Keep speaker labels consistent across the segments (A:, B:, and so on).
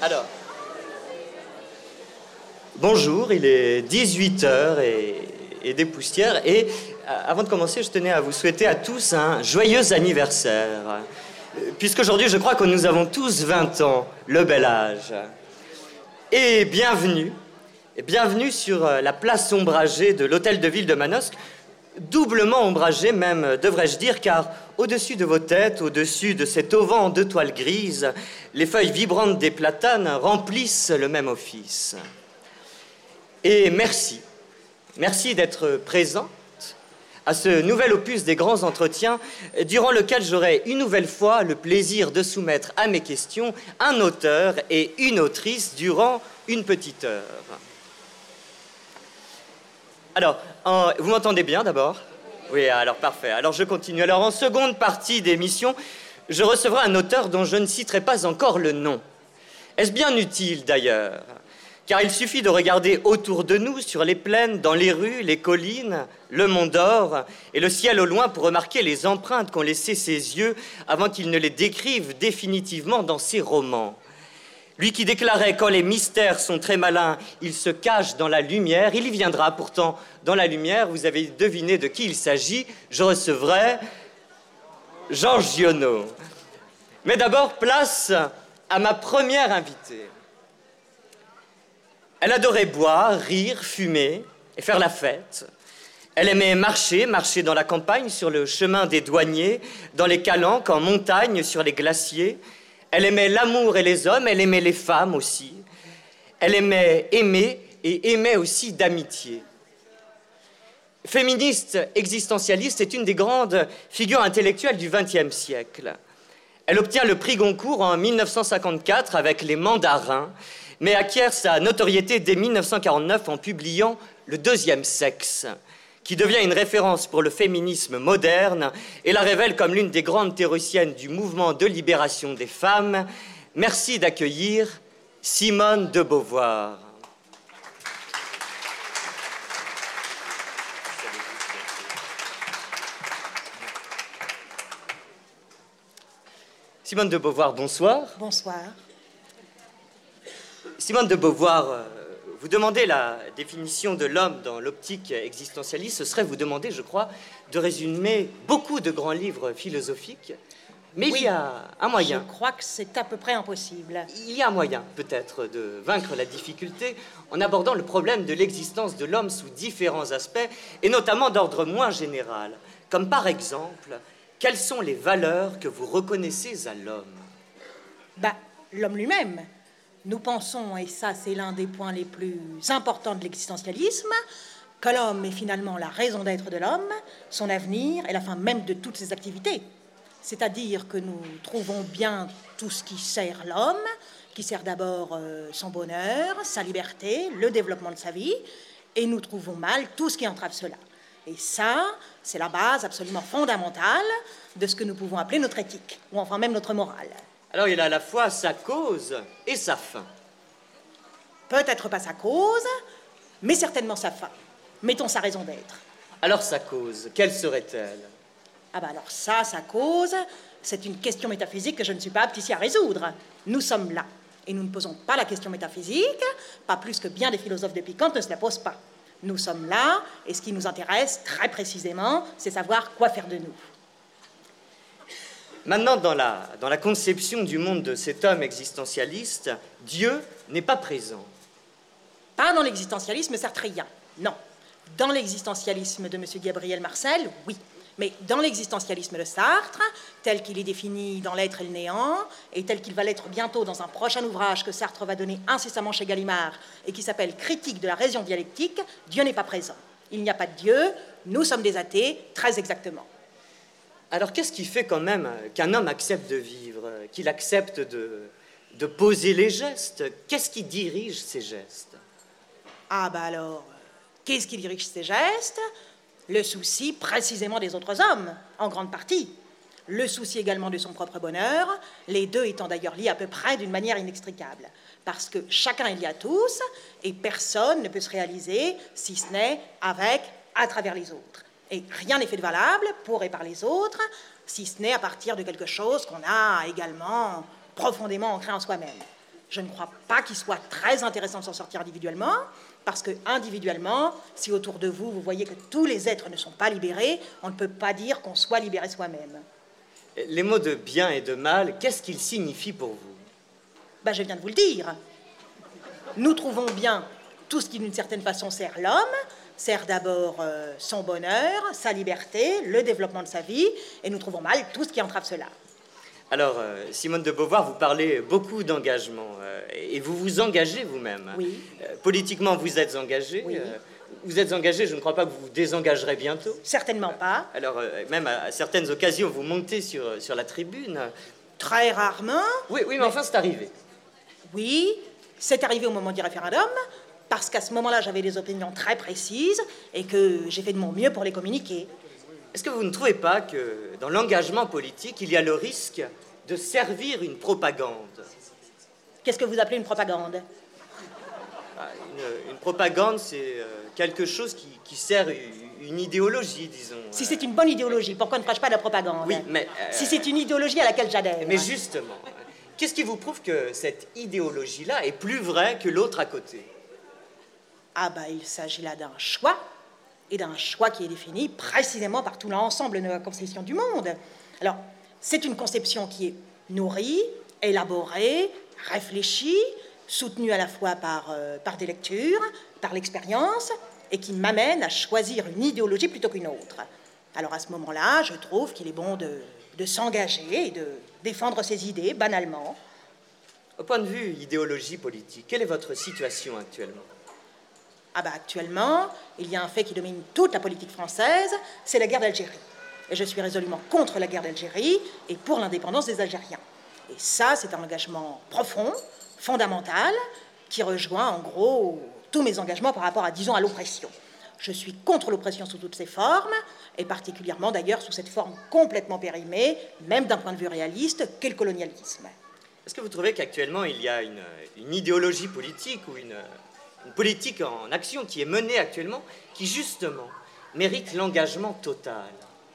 A: Alors, bonjour, il est 18h et des poussières. Et avant de commencer, je tenais à vous souhaiter à tous un joyeux anniversaire. Puisqu'aujourd'hui, je crois que nous avons tous 20 ans, le bel âge. Et bienvenue sur la place ombragée de l'hôtel de ville de Manosque. Doublement ombragée même, devrais-je dire, car au-dessus de vos têtes, au-dessus de cet auvent en 2 toiles grises, les feuilles vibrantes des platanes remplissent le même office. Et merci d'être présente à ce nouvel opus des grands entretiens, durant lequel j'aurai une nouvelle fois le plaisir de soumettre à mes questions un auteur et une autrice durant une petite heure. Alors, vous m'entendez bien d'abord? Oui, alors parfait. Alors je continue. Alors en seconde partie d'émission, je recevrai un auteur dont je ne citerai pas encore le nom. Est-ce bien utile d'ailleurs? Car il suffit de regarder autour de nous, sur les plaines, dans les rues, les collines, le Mont d'Or et le ciel au loin pour remarquer les empreintes qu'ont laissées ses yeux avant qu'il ne les décrive définitivement dans ses romans. Lui qui déclarait « Quand les mystères sont très malins, ils se cachent dans la lumière », il y viendra pourtant dans la lumière. Vous avez deviné de qui il s'agit. Je recevrai Georges Giono. Mais d'abord, place à ma première invitée. Elle adorait boire, rire, fumer et faire la fête. Elle aimait marcher dans la campagne, sur le chemin des douaniers, dans les calanques, en montagne, sur les glaciers. Elle aimait l'amour et les hommes, elle aimait les femmes aussi. Elle aimait aimer et aimait aussi d'amitié. Féministe existentialiste, est une des grandes figures intellectuelles du XXe siècle. Elle obtient le prix Goncourt en 1954 avec Les Mandarins, mais acquiert sa notoriété dès 1949 en publiant Le Deuxième Sexe, qui devient une référence pour le féminisme moderne et la révèle comme l'une des grandes théoriciennes du mouvement de libération des femmes. Merci d'accueillir Simone de Beauvoir. Simone de Beauvoir, bonsoir.
B: Bonsoir.
A: Simone de Beauvoir, vous demandez la définition de l'homme dans l'optique existentialiste, ce serait vous demander, je crois, de résumer beaucoup de grands livres philosophiques. Mais oui, il y a un moyen.
B: Je crois que c'est à peu près impossible.
A: Il y a un moyen, peut-être, de vaincre la difficulté en abordant le problème de l'existence de l'homme sous différents aspects, et notamment d'ordre moins général. Comme par exemple, quelles sont les valeurs que vous reconnaissez à l'homme?
B: L'homme lui-même. Nous pensons, et ça c'est l'un des points les plus importants de l'existentialisme, que l'homme est finalement la raison d'être de l'homme, son avenir et la fin même de toutes ses activités. C'est-à-dire que nous trouvons bien tout ce qui sert l'homme, qui sert d'abord son bonheur, sa liberté, le développement de sa vie, et nous trouvons mal tout ce qui entrave cela. Et ça, c'est la base absolument fondamentale de ce que nous pouvons appeler notre éthique, ou enfin même notre morale.
A: Alors, il a à la fois sa cause et sa fin.
B: Peut-être pas sa cause, mais certainement sa fin. Mettons sa raison d'être.
A: Alors, sa cause, quelle serait-elle?
B: Alors ça, sa cause, c'est une question métaphysique que je ne suis pas apte ici à résoudre. Nous sommes là, et nous ne posons pas la question métaphysique, pas plus que bien des philosophes de Piquante ne se la posent pas. Nous sommes là, et ce qui nous intéresse, très précisément, c'est savoir quoi faire de nous.
A: Maintenant, dans la conception du monde de cet homme existentialiste, Dieu n'est pas présent.
B: Pas dans l'existentialisme sartrien, non. Dans l'existentialisme de M. Gabriel Marcel, oui. Mais dans l'existentialisme de Sartre, tel qu'il est défini dans L'être et le néant, et tel qu'il va l'être bientôt dans un prochain ouvrage que Sartre va donner incessamment chez Gallimard, et qui s'appelle Critique de la raison dialectique, Dieu n'est pas présent. Il n'y a pas de Dieu, nous sommes des athées, très exactement.
A: Alors, qu'est-ce qui fait quand même qu'un homme accepte de vivre, qu'il accepte de poser les gestes? Qu'est-ce qui dirige ces gestes?
B: Qu'est-ce qui dirige ces gestes? Le souci précisément des autres hommes, en grande partie. Le souci également de son propre bonheur, les deux étant d'ailleurs liés à peu près d'une manière inextricable. Parce que chacun est lié à tous, et personne ne peut se réaliser si ce n'est avec, à travers les autres. Et rien n'est fait de valable pour et par les autres, si ce n'est à partir de quelque chose qu'on a également profondément ancré en soi-même. Je ne crois pas qu'il soit très intéressant de s'en sortir individuellement, parce que individuellement, si autour de vous, vous voyez que tous les êtres ne sont pas libérés, on ne peut pas dire qu'on soit libéré soi-même.
A: Les mots de bien et de mal, qu'est-ce qu'ils signifient pour vous?
B: Ben, je viens de vous le dire. Nous trouvons bien tout ce qui, d'une certaine façon, sert l'homme, sert d'abord son bonheur, sa liberté, le développement de sa vie, et nous trouvons mal tout ce qui entrave cela.
A: Alors, Simone de Beauvoir, vous parlez beaucoup d'engagement, et vous vous engagez vous-même.
B: Oui.
A: Politiquement, vous êtes engagé.
B: Oui.
A: Vous êtes engagé, je ne crois pas que vous vous désengagerez bientôt.
B: Certainement pas.
A: Alors, même à certaines occasions, vous montez sur la tribune.
B: Très rarement.
A: Oui, mais enfin, c'est arrivé.
B: Oui, c'est arrivé au moment du référendum, parce qu'à ce moment-là, j'avais des opinions très précises et que j'ai fait de mon mieux pour les communiquer.
A: Est-ce que vous ne trouvez pas que dans l'engagement politique, il y a le risque de servir une propagande?
B: Qu'est-ce que vous appelez une propagande?
A: Une propagande, c'est quelque chose qui sert une idéologie, disons.
B: Si c'est une bonne idéologie, pourquoi ne ferais-je pas de la propagande?
A: Oui, mais...
B: Si c'est une idéologie à laquelle j'adhère.
A: Mais justement, qu'est-ce qui vous prouve que cette idéologie-là est plus vraie que l'autre à côté?
B: Ah ben, il s'agit là d'un choix, et d'un choix qui est défini précisément par tout l'ensemble de la conception du monde. Alors, c'est une conception qui est nourrie, élaborée, réfléchie, soutenue à la fois par des lectures, par l'expérience, et qui m'amène à choisir une idéologie plutôt qu'une autre. Alors à ce moment-là, je trouve qu'il est bon de s'engager et de défendre ses idées, banalement.
A: Au point de vue idéologie politique, quelle est votre situation actuellement?
B: Ah bah actuellement, il y a un fait qui domine toute la politique française, c'est la guerre d'Algérie. Et je suis résolument contre la guerre d'Algérie et pour l'indépendance des Algériens. Et ça, c'est un engagement profond, fondamental, qui rejoint en gros tous mes engagements par rapport à, disons, à l'oppression. Je suis contre l'oppression sous toutes ses formes, et particulièrement d'ailleurs sous cette forme complètement périmée, même d'un point de vue réaliste, qu'est le colonialisme.
A: Est-ce que vous trouvez qu'actuellement il y a une idéologie politique ou une politique en action qui est menée actuellement qui justement mérite l'engagement total?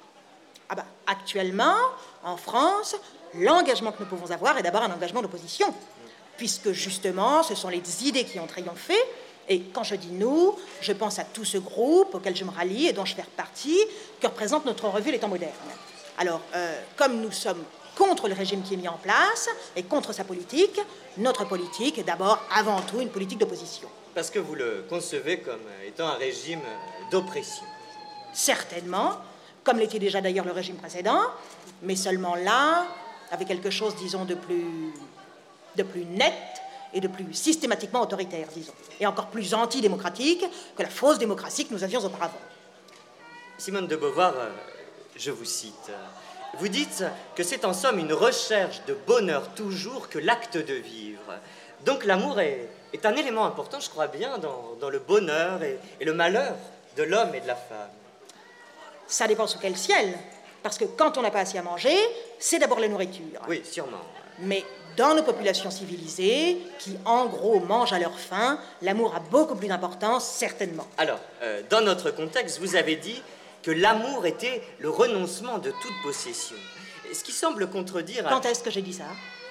B: Ah bah, actuellement, en France, l'engagement que nous pouvons avoir est d'abord un engagement d'opposition, puisque justement, ce sont les idées qui ont triomphé. Et quand je dis nous, je pense à tout ce groupe auquel je me rallie et dont je fais partie, que représente notre revue Les Temps modernes. Alors, comme nous sommes contre le régime qui est mis en place et contre sa politique, notre politique est d'abord, avant tout, une politique d'opposition.
A: Parce que vous le concevez comme étant un régime d'oppression.
B: Certainement, comme l'était déjà d'ailleurs le régime précédent, mais seulement là, avec quelque chose, disons, de plus net et de plus systématiquement autoritaire, disons, et encore plus antidémocratique que la fausse démocratie que nous avions auparavant.
A: Simone de Beauvoir, je vous cite, vous dites que c'est en somme une recherche de bonheur toujours que l'acte de vivre. Donc l'amour est un élément important, je crois bien, dans le bonheur et le malheur de l'homme et de la femme.
B: Ça dépend sous quel ciel, parce que quand on n'a pas assez à manger, c'est d'abord la nourriture.
A: Oui, sûrement.
B: Mais dans nos populations civilisées, qui en gros mangent à leur faim, l'amour a beaucoup plus d'importance, certainement.
A: Alors, dans notre contexte, vous avez dit que l'amour était le renoncement de toute possession. Ce qui semble contredire...
B: Quand est-ce que j'ai dit ça?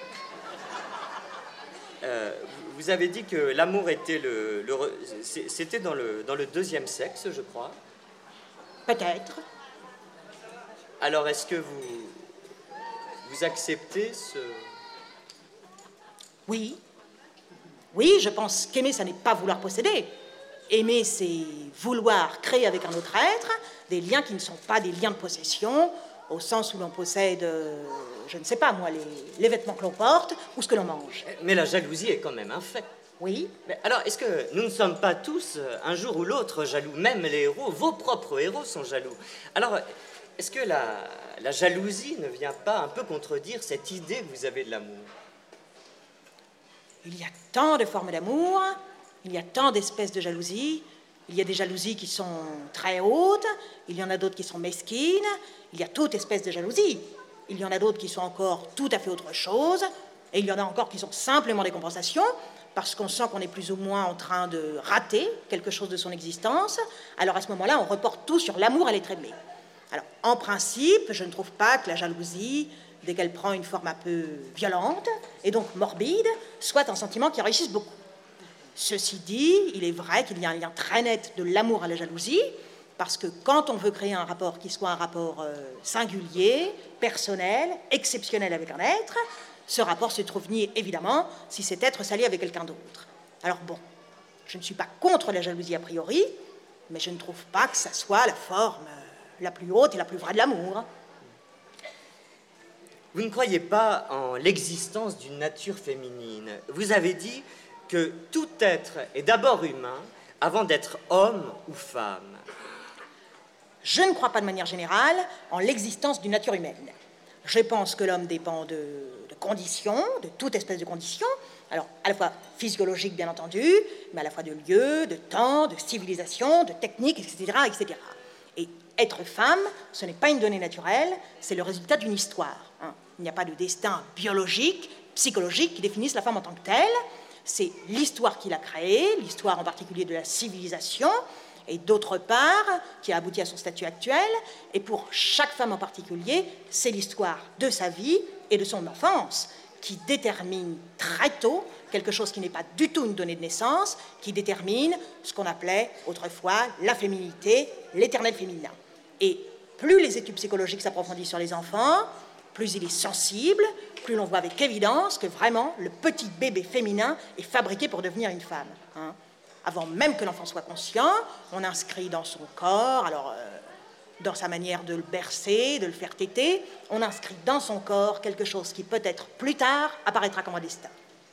A: Vous avez dit que l'amour était c'était dans le deuxième sexe, je crois.
B: Peut-être.
A: Alors, est-ce que vous acceptez ce...
B: Oui. Oui, je pense qu'aimer, ça n'est pas vouloir posséder. Aimer, c'est vouloir créer avec un autre être des liens qui ne sont pas des liens de possession, au sens où l'on possède, je ne sais pas moi, les vêtements que l'on porte ou ce que l'on mange.
A: Mais la jalousie est quand même un fait.
B: Oui.
A: Mais alors, est-ce que nous ne sommes pas tous, un jour ou l'autre, jaloux? Même les héros, vos propres héros sont jaloux. Alors, est-ce que la jalousie ne vient pas un peu contredire cette idée que vous avez de l'amour?
B: Il y a tant de formes d'amour, il y a tant d'espèces de jalousie. Il y a des jalousies qui sont très hautes, il y en a d'autres qui sont mesquines, il y a toute espèce de jalousie. Il y en a d'autres qui sont encore tout à fait autre chose, et il y en a encore qui sont simplement des compensations, parce qu'on sent qu'on est plus ou moins en train de rater quelque chose de son existence. Alors à ce moment-là, on reporte tout sur l'amour et l'être aimé. Alors, en principe, je ne trouve pas que la jalousie dès qu'elle prend une forme un peu violente, et donc morbide, soit un sentiment qui enrichisse beaucoup. Ceci dit, il est vrai qu'il y a un lien très net de l'amour à la jalousie, parce que quand on veut créer un rapport qui soit un rapport singulier, personnel, exceptionnel avec un être, ce rapport se trouve nié, évidemment, si cet être s'allie avec quelqu'un d'autre. Alors bon, je ne suis pas contre la jalousie a priori, mais je ne trouve pas que ça soit la forme la plus haute et la plus vraie de l'amour.
A: Vous ne croyez pas en l'existence d'une nature féminine. Vous avez dit que tout être est d'abord humain avant d'être homme ou femme.
B: Je ne crois pas de manière générale en l'existence d'une nature humaine. Je pense que l'homme dépend de conditions, de toute espèce de conditions, alors à la fois physiologiques bien entendu, mais à la fois de lieu, de temps, de civilisation, de technique, etc., etc. Et être femme, ce n'est pas une donnée naturelle, c'est le résultat d'une histoire. Il n'y a pas de destin biologique, psychologique qui définisse la femme en tant que telle. C'est l'histoire qui l'a créée, l'histoire en particulier de la civilisation, et d'autre part, qui a abouti à son statut actuel. Et pour chaque femme en particulier, c'est l'histoire de sa vie et de son enfance qui détermine très tôt quelque chose qui n'est pas du tout une donnée de naissance, qui détermine ce qu'on appelait autrefois la féminité, l'éternel féminin. Et plus les études psychologiques s'approfondissent sur les enfants, plus il est sensible, plus l'on voit avec évidence que vraiment le petit bébé féminin est fabriqué pour devenir une femme. Avant même que l'enfant soit conscient, on inscrit dans son corps, dans sa manière de le bercer, de le faire téter, on inscrit dans son corps quelque chose qui peut-être plus tard apparaîtra comme un destin.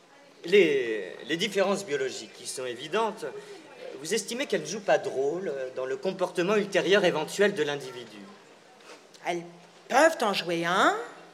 A: Les différences biologiques qui sont évidentes, vous estimez qu'elles ne jouent pas de rôle dans le comportement ultérieur éventuel de l'individu?
B: Elles peuvent en jouer un,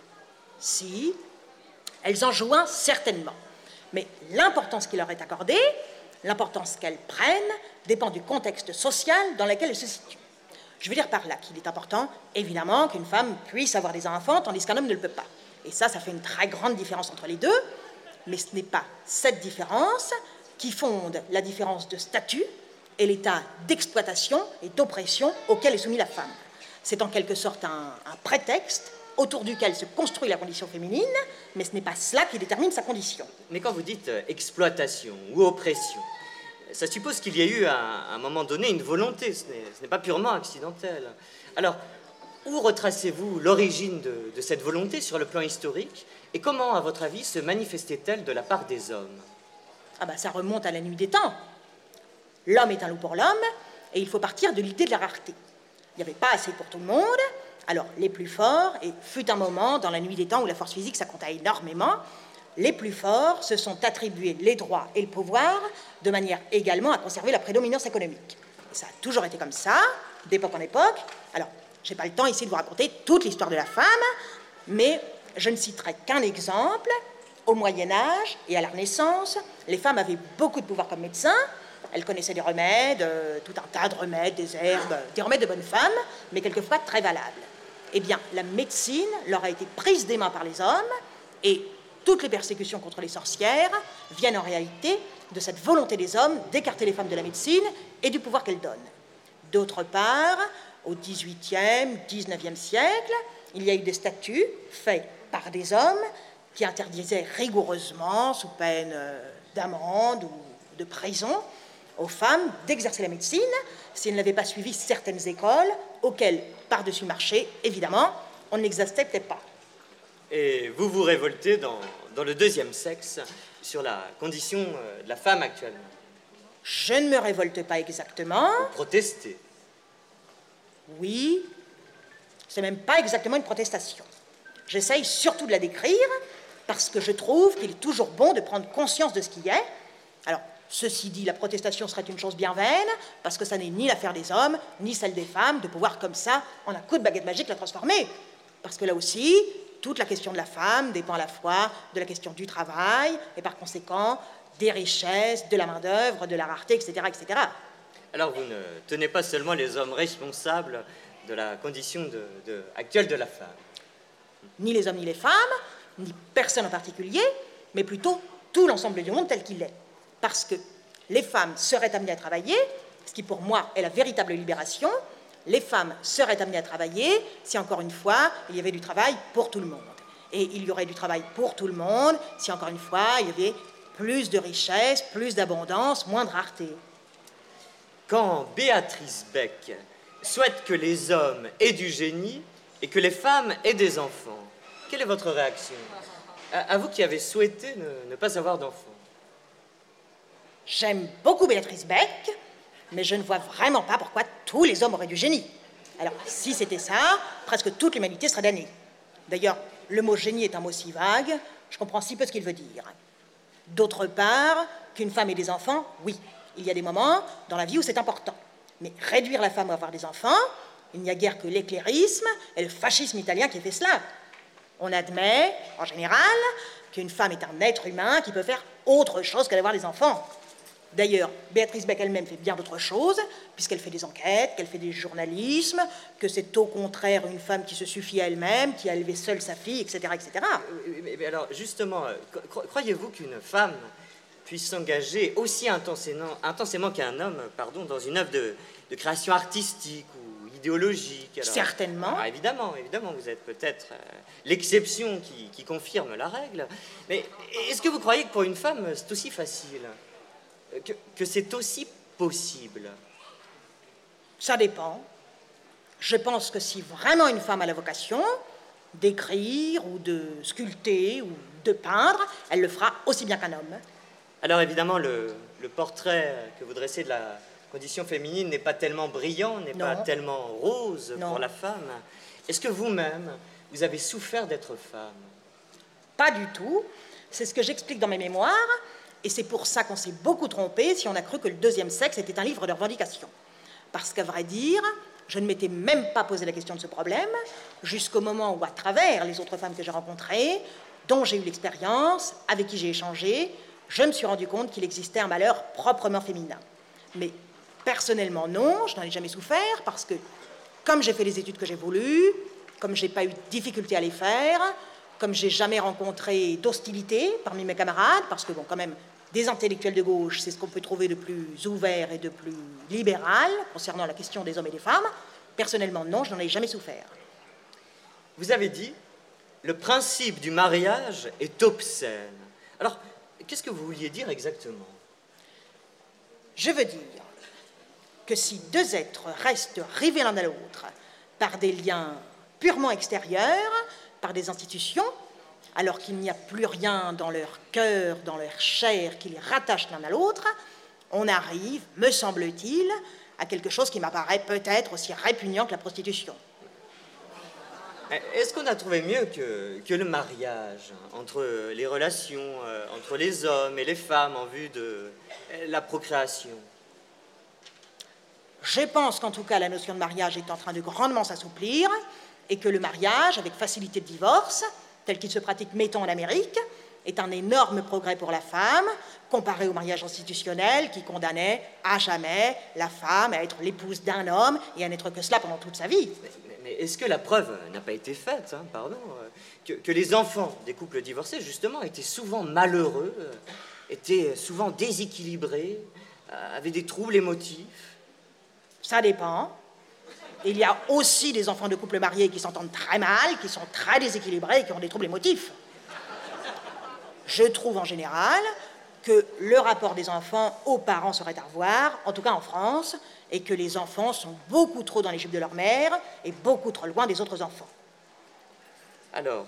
B: si, elles en jouent un certainement. Mais l'importance qui leur est accordée, l'importance qu'elles prennent, dépend du contexte social dans lequel elles se situent. Je veux dire par là qu'il est important, évidemment, qu'une femme puisse avoir des enfants, tandis qu'un homme ne le peut pas. Et ça fait une très grande différence entre les deux, mais ce n'est pas cette différence qui fonde la différence de statut et l'état d'exploitation et d'oppression auquel est soumise la femme. C'est en quelque sorte un prétexte autour duquel se construit la condition féminine, mais ce n'est pas cela qui détermine sa condition.
A: Mais quand vous dites exploitation ou oppression, ça suppose qu'il y a eu à un moment donné une volonté, ce n'est pas purement accidentel. Alors, où retracez-vous l'origine de cette volonté sur le plan historique, et comment, à votre avis, se manifestait-elle de la part des hommes?
B: Ça remonte à la nuit des temps. L'homme est un loup pour l'homme, et il faut partir de l'idée de la rareté. Il n'y avait pas assez pour tout le monde, alors les plus forts, et fut un moment dans la nuit des temps où la force physique, ça comptait énormément, les plus forts se sont attribués les droits et le pouvoir de manière également à conserver la prédominance économique. Et ça a toujours été comme ça, d'époque en époque. Alors, je n'ai pas le temps ici de vous raconter toute l'histoire de la femme, mais je ne citerai qu'un exemple. Au Moyen-Âge et à la Renaissance, les femmes avaient beaucoup de pouvoir comme médecins. Elles connaissaient des remèdes, tout un tas de remèdes, des herbes, des remèdes de bonnes femmes, mais quelquefois très valables. Eh bien, la médecine leur a été prise des mains par les hommes, et toutes les persécutions contre les sorcières viennent en réalité de cette volonté des hommes d'écarter les femmes de la médecine et du pouvoir qu'elles donnent. D'autre part, au XVIIIe, XIXe siècle, il y a eu des statuts faits par des hommes qui interdisaient rigoureusement, sous peine d'amende ou de prison, aux femmes d'exercer la médecine si elles n'avaient pas suivi certaines écoles auxquelles, par-dessus le marché, évidemment, on n'exerçait peut-être pas.
A: Et vous vous révoltez dans le deuxième sexe sur la condition de la femme actuellement?
B: Je ne me révolte pas exactement.
A: Vous protestez?
B: Oui, c'est même pas exactement une protestation. J'essaye surtout de la décrire parce que je trouve qu'il est toujours bon de prendre conscience de ce qui est. Alors, ceci dit, la protestation serait une chose bien vaine, parce que ça n'est ni l'affaire des hommes, ni celle des femmes, de pouvoir comme ça, en un coup de baguette magique, la transformer. Parce que là aussi, toute la question de la femme dépend à la fois de la question du travail, et par conséquent, des richesses, de la main-d'œuvre, de la rareté, etc., etc.
A: Alors, vous ne tenez pas seulement les hommes responsables de la condition actuelle de la femme?
B: Ni les hommes ni les femmes, ni personne en particulier, mais plutôt tout l'ensemble du monde tel qu'il est. Parce que les femmes seraient amenées à travailler, ce qui pour moi est la véritable libération. Les femmes seraient amenées à travailler si, encore une fois, il y avait du travail pour tout le monde. Et il y aurait du travail pour tout le monde si, encore une fois, il y avait plus de richesse, plus d'abondance, moins de rareté.
A: Quand Béatrice Beck souhaite que les hommes aient du génie et que les femmes aient des enfants, quelle est votre réaction? À vous qui avez souhaité ne pas avoir d'enfants.
B: J'aime beaucoup Béatrice Beck, mais je ne vois vraiment pas pourquoi tous les hommes auraient du génie. Alors, si c'était ça, presque toute l'humanité serait damnée. D'ailleurs, le mot génie est un mot si vague, je comprends si peu ce qu'il veut dire. D'autre part, qu'une femme ait des enfants, oui, il y a des moments dans la vie où c'est important. Mais réduire la femme à avoir des enfants, il n'y a guère que l'éclairisme et le fascisme italien qui fait cela. On admet, en général, qu'une femme est un être humain qui peut faire autre chose que d'avoir des enfants. D'ailleurs, Béatrice Beck elle-même fait bien d'autres choses, puisqu'elle fait des enquêtes, qu'elle fait des journalismes, que c'est au contraire une femme qui se suffit à elle-même, qui a élevé seule sa fille, etc., etc.
A: Mais alors, justement, croyez-vous qu'une femme puisse s'engager aussi intensément qu'un homme, dans une œuvre de création artistique ou idéologique? Alors,
B: certainement.
A: Évidemment, vous êtes peut-être l'exception qui confirme la règle. Mais est-ce que vous croyez que pour une femme, c'est aussi facile? Que c'est aussi possible?
B: Ça dépend. Je pense que si vraiment une femme a la vocation d'écrire ou de sculpter ou de peindre, elle le fera aussi bien qu'un homme.
A: Alors évidemment, le portrait que vous dressez de la condition féminine n'est pas tellement brillant, n'est pas tellement rose pour la femme. Est-ce que vous-même, vous avez souffert d'être femme?
B: Pas du tout. C'est ce que j'explique dans mes mémoires. Et c'est pour ça qu'on s'est beaucoup trompé si on a cru que le deuxième sexe était un livre de revendication. Parce qu'à vrai dire, je ne m'étais même pas posé la question de ce problème, jusqu'au moment où, à travers les autres femmes que j'ai rencontrées, dont j'ai eu l'expérience, avec qui j'ai échangé, je me suis rendu compte qu'il existait un malheur proprement féminin. Mais personnellement, non, je n'en ai jamais souffert, parce que comme j'ai fait les études que j'ai voulues, comme j'ai pas eu de difficulté à les faire, comme j'ai jamais rencontré d'hostilité parmi mes camarades, parce que bon, quand même, des intellectuels de gauche, c'est ce qu'on peut trouver de plus ouvert et de plus libéral concernant la question des hommes et des femmes. Personnellement, non, je n'en ai jamais souffert.
A: Vous avez dit, le principe du mariage est obscène. Alors, qu'est-ce que vous vouliez dire exactement?
B: Je veux dire que si deux êtres restent rivés l'un à l'autre par des liens purement extérieurs, par des institutions, alors qu'il n'y a plus rien dans leur cœur, dans leur chair qui les rattache l'un à l'autre, on arrive, me semble-t-il, à quelque chose qui m'apparaît peut-être aussi répugnant que la prostitution.
A: Est-ce qu'on a trouvé mieux que le mariage entre les relations, entre les hommes et les femmes en vue de la procréation?
B: Je pense qu'en tout cas, la notion de mariage est en train de grandement s'assouplir et que le mariage, avec facilité de divorce, tel qu'il se pratique, mettons, en Amérique, est un énorme progrès pour la femme, comparé au mariage institutionnel qui condamnait à jamais la femme à être l'épouse d'un homme et à n'être que cela pendant toute sa vie.
A: Mais est-ce que la preuve n'a pas été faite, que les enfants des couples divorcés, justement, étaient souvent malheureux, étaient souvent déséquilibrés, avaient des troubles émotifs?
B: Ça dépend. Il y a aussi des enfants de couples mariés qui s'entendent très mal, qui sont très déséquilibrés et qui ont des troubles émotifs. Je trouve en général que le rapport des enfants aux parents serait à revoir, en tout cas en France, et que les enfants sont beaucoup trop dans les jupes de leur mère et beaucoup trop loin des autres enfants.
A: Alors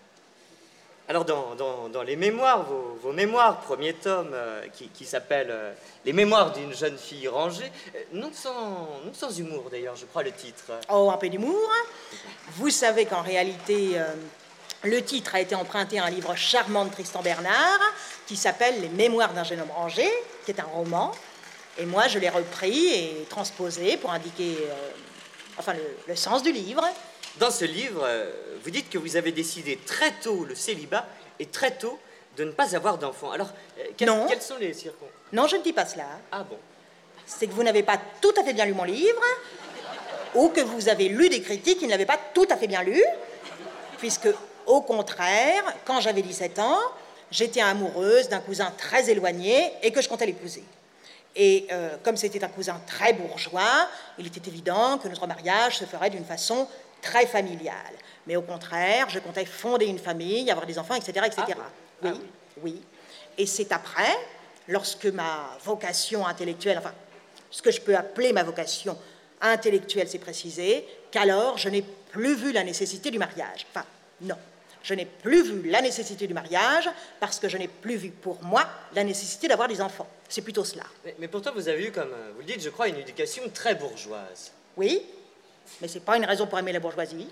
A: dans les mémoires, vos mémoires, premier tome, qui s'appelle Les mémoires d'une jeune fille rangée, non sans humour d'ailleurs, je crois le titre.
B: Oh, un peu d'humour. Vous savez qu'en réalité, le titre a été emprunté à un livre charmant de Tristan Bernard, qui s'appelle Les mémoires d'un jeune homme rangé, qui est un roman. Et moi, je l'ai repris et transposé pour indiquer le sens du livre.
A: Dans ce livre, vous dites que vous avez décidé très tôt le célibat et très tôt de ne pas avoir d'enfants. Alors, quelles sont les circonstances?
B: Non, je ne dis pas cela.
A: Ah bon?
B: C'est que vous n'avez pas tout à fait bien lu mon livre, ou que vous avez lu des critiques qui ne l'avaient pas tout à fait bien lu, puisque, au contraire, quand j'avais 17 ans, j'étais amoureuse d'un cousin très éloigné et que je comptais l'épouser. Et comme c'était un cousin très bourgeois, il était évident que notre mariage se ferait d'une façon très familiale. Mais au contraire, je comptais fonder une famille, avoir des enfants, etc. etc.
A: Ah bon?
B: Oui, oui. Et c'est après, lorsque ma vocation intellectuelle, enfin, ce que je peux appeler ma vocation intellectuelle s'est précisée, qu'alors je n'ai plus vu la nécessité du mariage. Enfin, non. Je n'ai plus vu la nécessité du mariage parce que je n'ai plus vu pour moi la nécessité d'avoir des enfants. C'est plutôt cela.
A: Mais pourtant, vous avez eu, comme vous le dites, je crois, une éducation très bourgeoise.
B: Oui, mais ce n'est pas une raison pour aimer la bourgeoisie.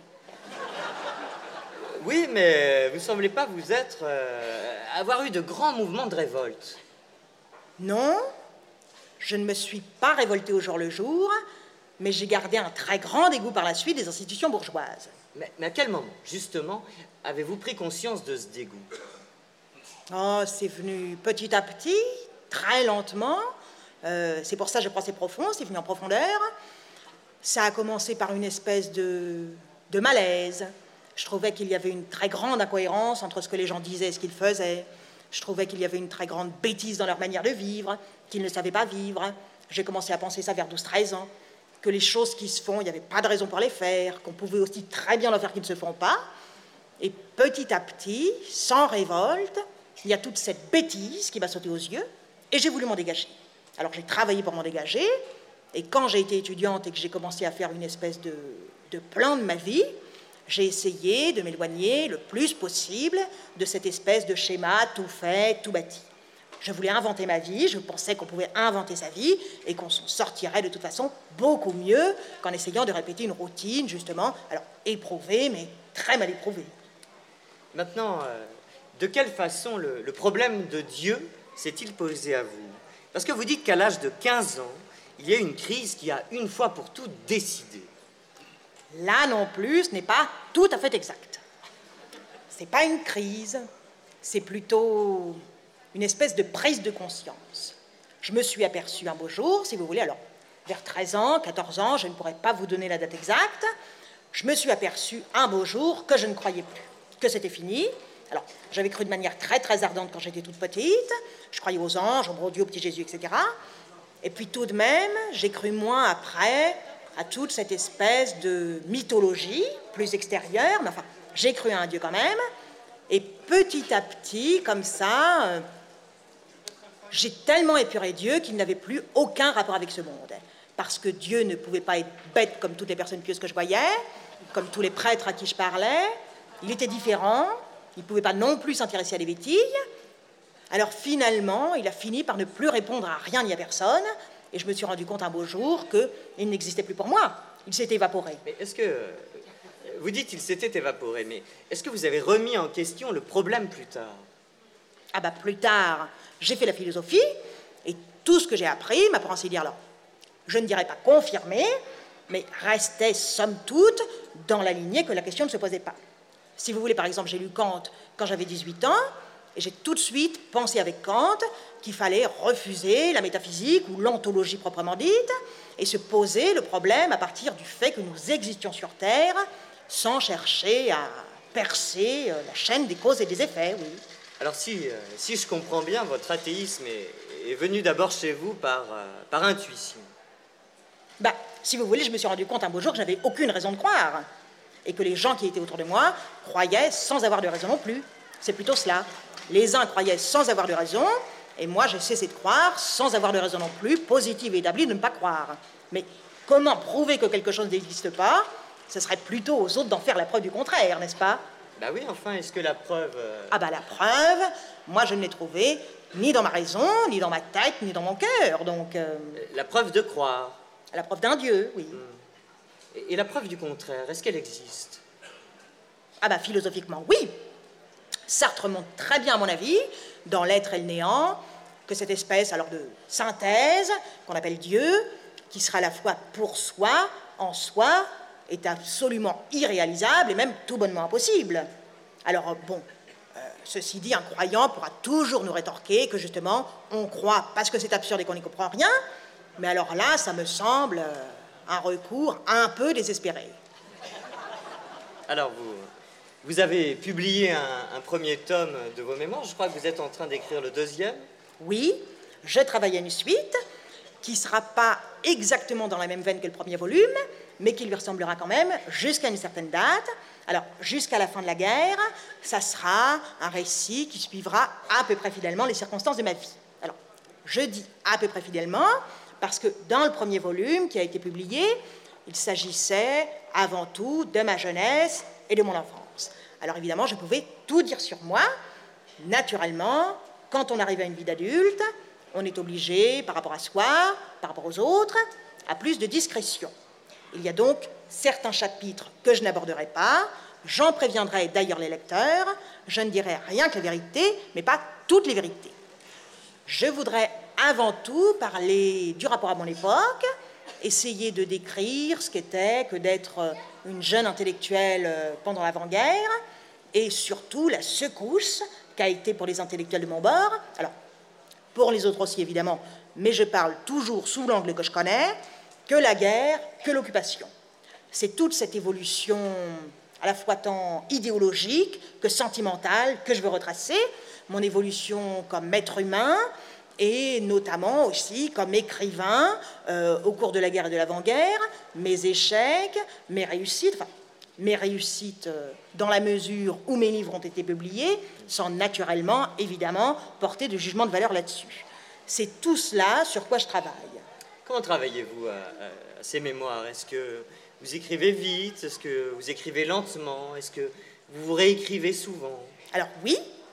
A: Oui, mais vous ne semblez pas vous être... avoir eu de grands mouvements de révolte.
B: Non, je ne me suis pas révoltée au jour le jour, mais j'ai gardé un très grand dégoût par la suite des institutions bourgeoises.
A: Mais à quel moment, justement, avez-vous pris conscience de ce dégoût?
B: Oh, c'est venu petit à petit, très lentement. C'est pour ça que je crois que c'est profond, c'est venu en profondeur. Ça a commencé par une espèce de malaise. Je trouvais qu'il y avait une très grande incohérence entre ce que les gens disaient et ce qu'ils faisaient. Je trouvais qu'il y avait une très grande bêtise dans leur manière de vivre, qu'ils ne savaient pas vivre. J'ai commencé à penser ça vers 12-13 ans, que les choses qui se font, il n'y avait pas de raison pour les faire, qu'on pouvait aussi très bien en faire qui ne se font pas. Et petit à petit, sans révolte, il y a toute cette bêtise qui m'a sauté aux yeux, et j'ai voulu m'en dégager. Alors j'ai travaillé pour m'en dégager, et quand j'ai été étudiante et que j'ai commencé à faire une espèce de plan de ma vie, j'ai essayé de m'éloigner le plus possible de cette espèce de schéma tout fait, tout bâti. Je voulais inventer ma vie, je pensais qu'on pouvait inventer sa vie et qu'on s'en sortirait de toute façon beaucoup mieux qu'en essayant de répéter une routine, justement, alors éprouvée, mais très mal éprouvée.
A: Maintenant, de quelle façon le problème de Dieu s'est-il posé à vous? Parce que vous dites qu'à l'âge de 15 ans, il y a eu une crise qui a une fois pour toutes décidé.
B: Là non plus, ce n'est pas tout à fait exact. Ce n'est pas une crise, c'est plutôt une espèce de prise de conscience. Je me suis aperçue un beau jour, si vous voulez, alors vers 13 ans, 14 ans, je ne pourrais pas vous donner la date exacte, je me suis aperçue un beau jour que je ne croyais plus, que c'était fini. Alors, j'avais cru de manière très très ardente quand j'étais toute petite, je croyais aux anges, au bon Dieu, au petit Jésus, etc. Et puis tout de même, j'ai cru moins après à toute cette espèce de mythologie plus extérieure, mais enfin, j'ai cru à un Dieu quand même, et petit à petit, comme ça, j'ai tellement épuré Dieu qu'il n'avait plus aucun rapport avec ce monde. Parce que Dieu ne pouvait pas être bête comme toutes les personnes pieuses que je voyais, comme tous les prêtres à qui je parlais. Il était différent, il ne pouvait pas non plus s'intéresser à des bêtises. Alors finalement, il a fini par ne plus répondre à rien ni à personne, et je me suis rendu compte un beau jour qu'il n'existait plus pour moi. Il s'était évaporé.
A: Mais est-ce que... Vous dites qu'il s'était évaporé, mais est-ce que vous avez remis en question le problème plus tard?
B: Ah bah plus tard, j'ai fait la philosophie, et tout ce que j'ai appris m'a pour ainsi dire, alors, je ne dirais pas confirmé, mais restait somme toute dans la lignée que la question ne se posait pas. Si vous voulez, par exemple, j'ai lu Kant quand j'avais 18 ans, et j'ai tout de suite pensé avec Kant qu'il fallait refuser la métaphysique ou l'ontologie proprement dite, et se poser le problème à partir du fait que nous existions sur Terre sans chercher à percer la chaîne des causes et des effets, oui.
A: Alors si je comprends bien, votre athéisme est venu d'abord chez vous par intuition.
B: Bah, si vous voulez, je me suis rendu compte un beau jour que je n'avais aucune raison de croire, et que les gens qui étaient autour de moi croyaient sans avoir de raison non plus. C'est plutôt cela. Les uns croyaient sans avoir de raison, et moi j'ai cessé de croire sans avoir de raison non plus, positive et établie de ne pas croire. Mais comment prouver que quelque chose n'existe pas? Ce serait plutôt aux autres d'en faire la preuve du contraire, n'est-ce pas?
A: Bah oui, enfin, est-ce que la preuve...
B: Ah bah la preuve, moi je ne l'ai trouvée ni dans ma raison, ni dans ma tête, ni dans mon cœur, donc...
A: La preuve de croire.
B: La preuve d'un Dieu, oui.
A: Et la preuve du contraire, est-ce qu'elle existe?
B: Ah bah philosophiquement, oui. Sartre montre très bien, à mon avis, dans l'être et le néant, que cette espèce alors de synthèse qu'on appelle Dieu, qui sera à la fois pour soi, en soi, est absolument irréalisable et même tout bonnement impossible. Alors bon, ceci dit, un croyant pourra toujours nous rétorquer que justement, on croit parce que c'est absurde et qu'on n'y comprend rien, mais alors là, ça me semble un recours un peu désespéré.
A: Alors vous avez publié un premier tome de vos mémoires, je crois que vous êtes en train d'écrire le deuxième.
B: Oui, je travaille à une suite qui ne sera pas exactement dans la même veine que le premier volume, mais qui lui ressemblera quand même jusqu'à une certaine date. Alors, jusqu'à la fin de la guerre, ça sera un récit qui suivra à peu près fidèlement les circonstances de ma vie. Alors, je dis à peu près fidèlement, parce que dans le premier volume qui a été publié, il s'agissait avant tout de ma jeunesse et de mon enfance. Alors évidemment, je pouvais tout dire sur moi. Naturellement, quand on arrive à une vie d'adulte, on est obligé, par rapport à soi, par rapport aux autres, à plus de discrétion. Il y a donc certains chapitres que je n'aborderai pas. J'en préviendrai d'ailleurs les lecteurs. Je ne dirai rien que la vérité, mais pas toutes les vérités. Je voudrais avant tout parler du rapport à mon époque, essayer de décrire ce qu'était que d'être une jeune intellectuelle pendant l'avant-guerre, et surtout la secousse qu'a été pour les intellectuels de mon bord, alors pour les autres aussi évidemment, mais je parle toujours sous l'angle que je connais, que la guerre, que l'occupation. C'est toute cette évolution à la fois tant idéologique que sentimentale que je veux retracer, mon évolution comme être humain, et notamment aussi comme écrivain au cours de la guerre et de l'avant-guerre, mes échecs, mes réussites, enfin, mes réussites dans la mesure où mes livres ont été publiés, sans naturellement, évidemment, porter de jugement de valeur là-dessus. C'est tout cela sur quoi je travaille.
A: Comment travaillez-vous à ces mémoires? Est-ce que vous écrivez vite? Est-ce que vous écrivez lentement? Est-ce que vous vous réécrivez souvent?
B: Alors oui,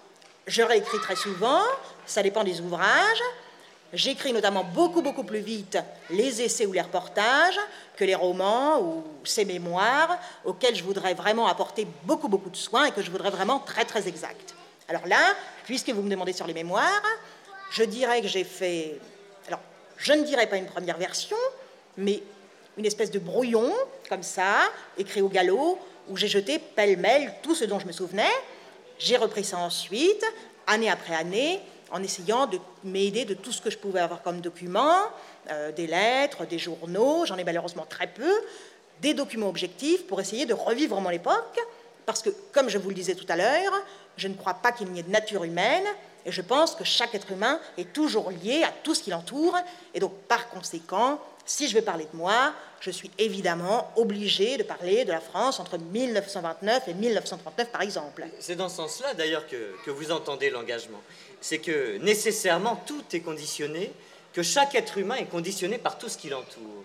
B: je réécris très souvent, ça dépend des ouvrages. J'écris notamment beaucoup plus vite les essais ou les reportages que les romans ou ces mémoires auxquels je voudrais vraiment apporter beaucoup de soins et que je voudrais vraiment très exact. Alors là, puisque vous me demandez sur les mémoires, je dirais que j'ai fait... Alors, je ne dirais pas une première version, mais une espèce de brouillon, comme ça, écrit au galop, où j'ai jeté pêle-mêle tout ce dont je me souvenais. J'ai repris ça ensuite, année après année, en essayant de m'aider de tout ce que je pouvais avoir comme documents, des lettres, des journaux, j'en ai malheureusement très peu, des documents objectifs pour essayer de revivre mon époque, parce que, comme je vous le disais tout à l'heure, je ne crois pas qu'il n'y ait de nature humaine, et je pense que chaque être humain est toujours lié à tout ce qui l'entoure, et donc, par conséquent, si je veux parler de moi, je suis évidemment obligée de parler de la France entre 1929 et 1939, par exemple.
A: C'est dans ce sens-là, d'ailleurs, que vous entendez l'engagement. C'est que, nécessairement, tout est conditionné, que chaque être humain est conditionné par tout ce qui l'entoure.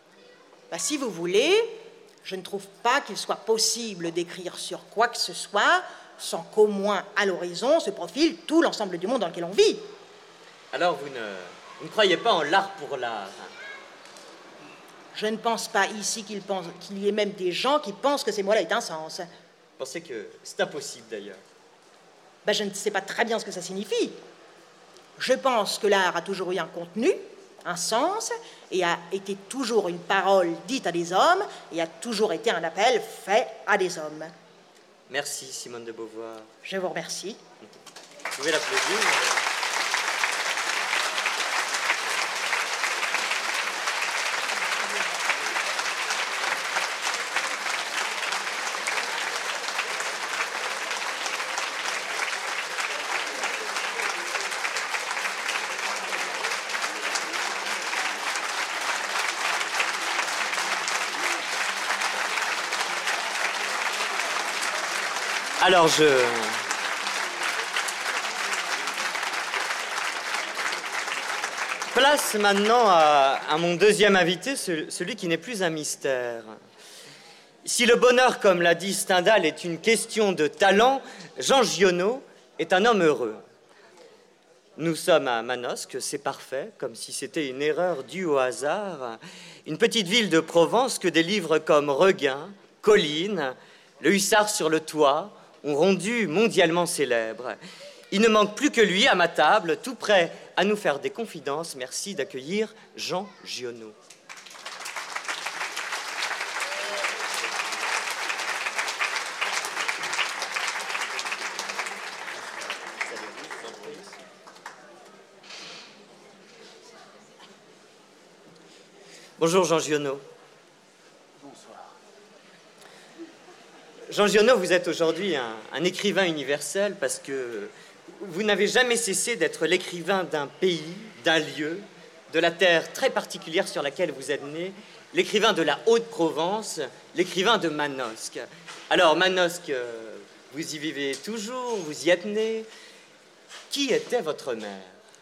B: Ben, si vous voulez, je ne trouve pas qu'il soit possible d'écrire sur quoi que ce soit sans qu'au moins, à l'horizon, se profile tout l'ensemble du monde dans lequel on vit.
A: Alors, vous ne croyez pas en l'art pour l'art?
B: Je ne pense pas ici qu'il y ait même des gens qui pensent que ces mots-là aient un sens.
A: Vous pensez que c'est impossible, d'ailleurs?
B: Ben, je ne sais pas très bien ce que ça signifie. Je pense que l'art a toujours eu un contenu, un sens, et a été toujours une parole dite à des hommes, et a toujours été un appel fait à des hommes.
A: Merci, Simone de Beauvoir.
B: Je vous remercie.
A: Vous pouvez l'applaudir. Alors, je place maintenant à mon deuxième invité, celui qui n'est plus un mystère. Si le bonheur, comme l'a dit Stendhal, est une question de talent, Jean Giono est un homme heureux. Nous sommes à Manosque, c'est parfait, comme si c'était une erreur due au hasard. Une petite ville de Provence que des livres comme Regain, Colline, Le Hussard sur le toit ont rendu mondialement célèbre. Il ne manque plus que lui à ma table, tout prêt à nous faire des confidences. Merci d'accueillir Jean Giono. Bonjour Jean Giono. Jean Giono, vous êtes aujourd'hui un écrivain universel parce que vous n'avez jamais cessé d'être l'écrivain d'un pays, d'un lieu, de la terre très particulière sur laquelle vous êtes né, l'écrivain de la Haute-Provence, l'écrivain de Manosque. Alors, Manosque, vous y vivez toujours, vous y êtes né. Qui était votre mère?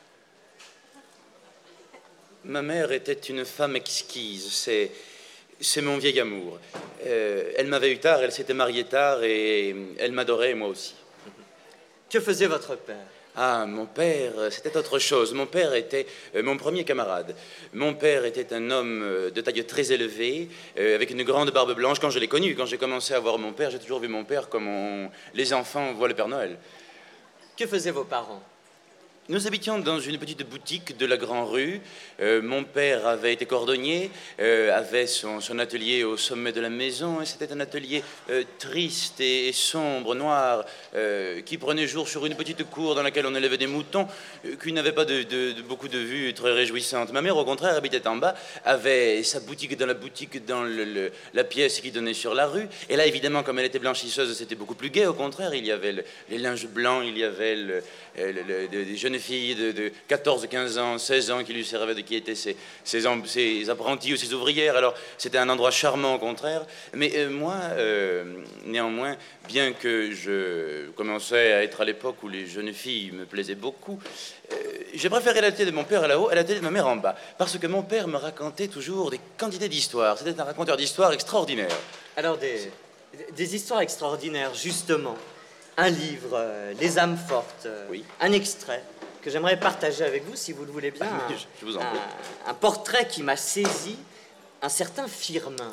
C: Ma mère était une femme exquise, c'est mon vieil amour. Elle m'avait eu tard, elle s'était mariée tard et elle m'adorait, moi aussi.
A: Que faisait votre père?
C: Ah, mon père, c'était autre chose. Mon père était mon premier camarade. Mon père était un homme de taille très élevée, avec une grande barbe blanche. Quand je l'ai connu, quand j'ai commencé à voir mon père, j'ai toujours vu mon père comme les enfants voient le Père Noël.
A: Que faisaient vos parents?
C: Nous habitions dans une petite boutique de la Grand Rue. Mon père avait été cordonnier, avait son atelier au sommet de la maison, et c'était un atelier triste et sombre, noir, qui prenait jour sur une petite cour dans laquelle on élevait des moutons, qui n'avait pas beaucoup de vues très réjouissantes. Ma mère, au contraire, habitait en bas, avait sa boutique dans la boutique, dans la pièce qui donnait sur la rue. Et là, évidemment, comme elle était blanchisseuse, c'était beaucoup plus gai. Au contraire, il y avait les linges blancs, il y avait des jeunes filles de 14, 15 ans, 16 ans qui lui servaient, qui étaient ses apprentis ou ses ouvrières. Alors, c'était un endroit charmant, au contraire. Mais moi, néanmoins, bien que je commençais à être à l'époque où les jeunes filles me plaisaient beaucoup, j'ai préféré la télé de mon père à là-haut à la télé de ma mère en bas. Parce que mon père me racontait toujours des quantités d'histoires. C'était un raconteur d'histoires extraordinaire.
A: Alors, des histoires extraordinaires, justement. Un livre, Les âmes fortes,
C: oui.
A: Un extrait que j'aimerais partager avec vous, si vous le voulez bien.
C: Je vous en prie.
A: Un portrait qui m'a saisi, un certain Firmin.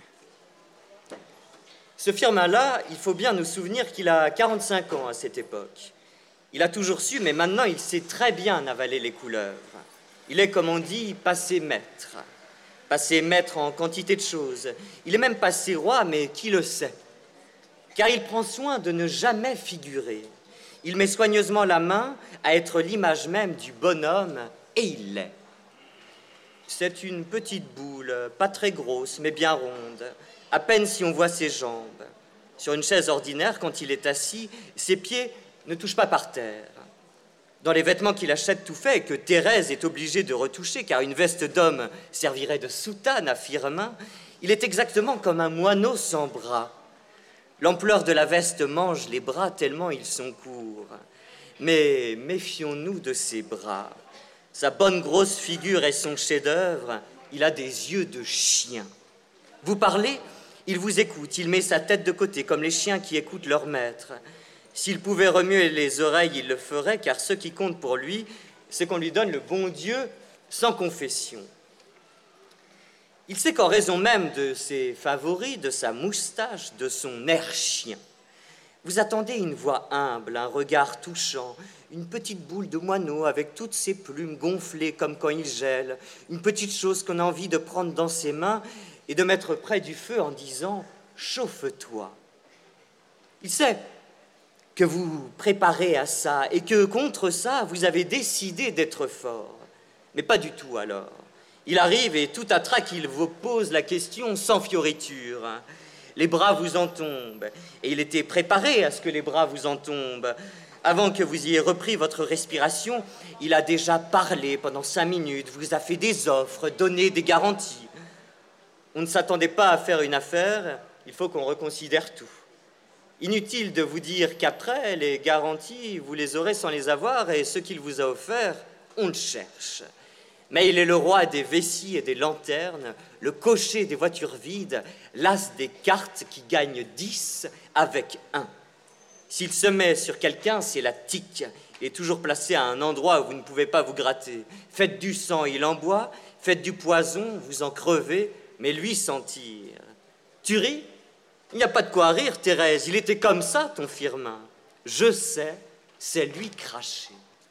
A: Ce Firmin-là, il faut bien nous souvenir qu'il a 45 ans à cette époque. Il a toujours su, mais maintenant il sait très bien avaler les couleuvres. Il est, comme on dit, passé maître. Passé maître en quantité de choses. Il est même passé roi, mais qui le sait? Car il prend soin de ne jamais figurer. Il met soigneusement la main à être l'image même du bonhomme, et il l'est. C'est une petite boule, pas très grosse, mais bien ronde, à peine si on voit ses jambes. Sur une chaise ordinaire, quand il est assis, ses pieds ne touchent pas par terre. Dans les vêtements qu'il achète tout fait, et que Thérèse est obligée de retoucher, car une veste d'homme servirait de soutane à Firmin, il est exactement comme un moineau sans bras. L'ampleur de la veste mange les bras tellement ils sont courts. Mais méfions-nous de ses bras. Sa bonne grosse figure est son chef-d'œuvre. Il a des yeux de chien. Vous parlez, il vous écoute. Il met sa tête de côté, comme les chiens qui écoutent leur maître. S'il pouvait remuer les oreilles, il le ferait, car ce qui compte pour lui, c'est qu'on lui donne le bon Dieu sans confession. Il sait qu'en raison même de ses favoris, de sa moustache, de son air chien, vous attendez une voix humble, un regard touchant, une petite boule de moineau avec toutes ses plumes gonflées comme quand il gèle, une petite chose qu'on a envie de prendre dans ses mains et de mettre près du feu en disant « chauffe-toi ». Il sait que vous préparez à ça et que contre ça, vous avez décidé d'être fort. Mais pas du tout alors. Il arrive et tout à trac, il vous pose la question sans fioriture. Les bras vous en tombent. Et il était préparé à ce que les bras vous en tombent. Avant que vous ayez repris votre respiration, il a déjà parlé pendant 5 minutes, vous a fait des offres, donné des garanties. On ne s'attendait pas à faire une affaire, il faut qu'on reconsidère tout. Inutile de vous dire qu'après, les garanties, vous les aurez sans les avoir, et ce qu'il vous a offert, on le cherche. Mais il est le roi des vessies et des lanternes, le cocher des voitures vides, l'as des cartes qui gagne 10 avec 1. S'il se met sur quelqu'un, c'est la tique. Il est toujours placé à un endroit où vous ne pouvez pas vous gratter. Faites du sang, il en boit. Faites du poison, vous en crevez, mais lui s'en tire. Tu ris? Il n'y a pas de quoi rire, Thérèse. Il était comme ça, ton Firmin. Je sais, c'est lui craché.